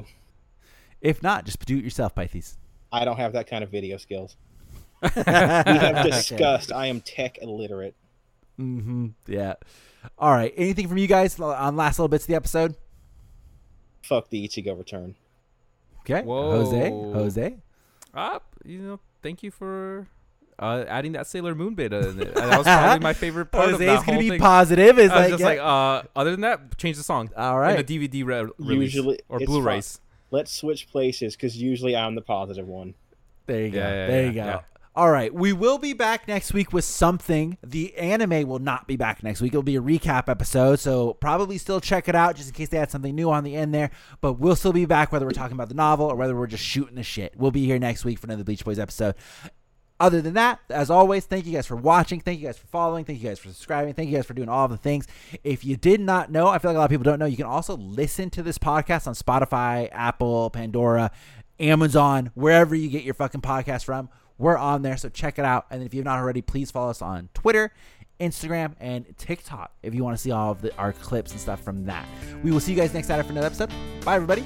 If not, just do it yourself, Pythes. I don't have that kind of video skills. We have discussed I am tech illiterate. Mm-hmm. Yeah. All right. Anything from you guys on last little bits of the episode? Fuck the Ichigo return. Okay. Whoa. Jose. Jose. Ah, you know, thank you for uh, adding that Sailor Moon bit in it. That was probably my favorite part of Jose's that gonna whole be thing. positive. Is I was like, just yeah. like, uh, other than that, change the song. All In right. the D V D re- release Usually or it's Blu-rays. Let's switch places because usually I'm the positive one. There you go. Yeah, yeah, there yeah, you go. yeah. All right. We will be back next week with something. The anime will not be back next week. It'll be a recap episode. So probably still check it out just in case they had something new on the end there. But we'll still be back whether we're talking about the novel or whether we're just shooting the shit. We'll be here next week for another Bleach Boys episode. Other than that, as always, thank you guys for watching. Thank you guys for following. Thank you guys for subscribing. Thank you guys for doing all of the things. If you did not know, I feel like a lot of people don't know, you can also listen to this podcast on Spotify, Apple, Pandora, Amazon, wherever you get your fucking podcast from. We're on there, so check it out. And if you've not already, please follow us on Twitter, Instagram, and TikTok if you want to see all of the, our clips and stuff from that. We will see you guys next Saturday for another episode. Bye, everybody.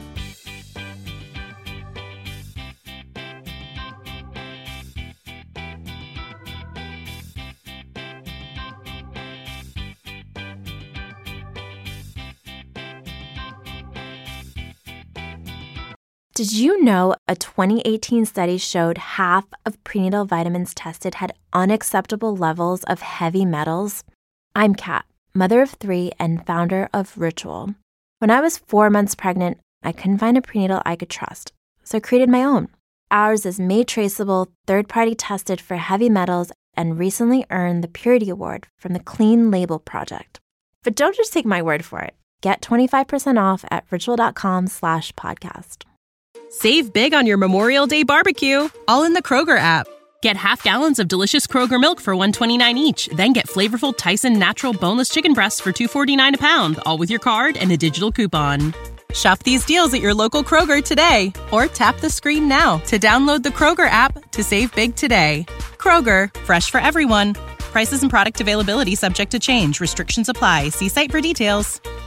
Did you know a twenty eighteen study showed half of prenatal vitamins tested had unacceptable levels of heavy metals? I'm Kat, mother of three and founder of Ritual. When I was four months pregnant, I couldn't find a prenatal I could trust, so I created my own. Ours is made traceable, third-party tested for heavy metals, and recently earned the Purity Award from the Clean Label Project. But don't just take my word for it. Get twenty-five percent off at ritual.com slash podcast. Save big on your Memorial Day barbecue, all in the Kroger app. Get half gallons of delicious Kroger milk for one dollar and twenty-nine cents each. Then get flavorful Tyson natural boneless chicken breasts for two dollars and forty-nine cents a pound, all with your card and a digital coupon. Shop these deals at your local Kroger today, or tap the screen now to download the Kroger app to save big today. Kroger, fresh for everyone. Prices and product availability subject to change. Restrictions apply. See site for details.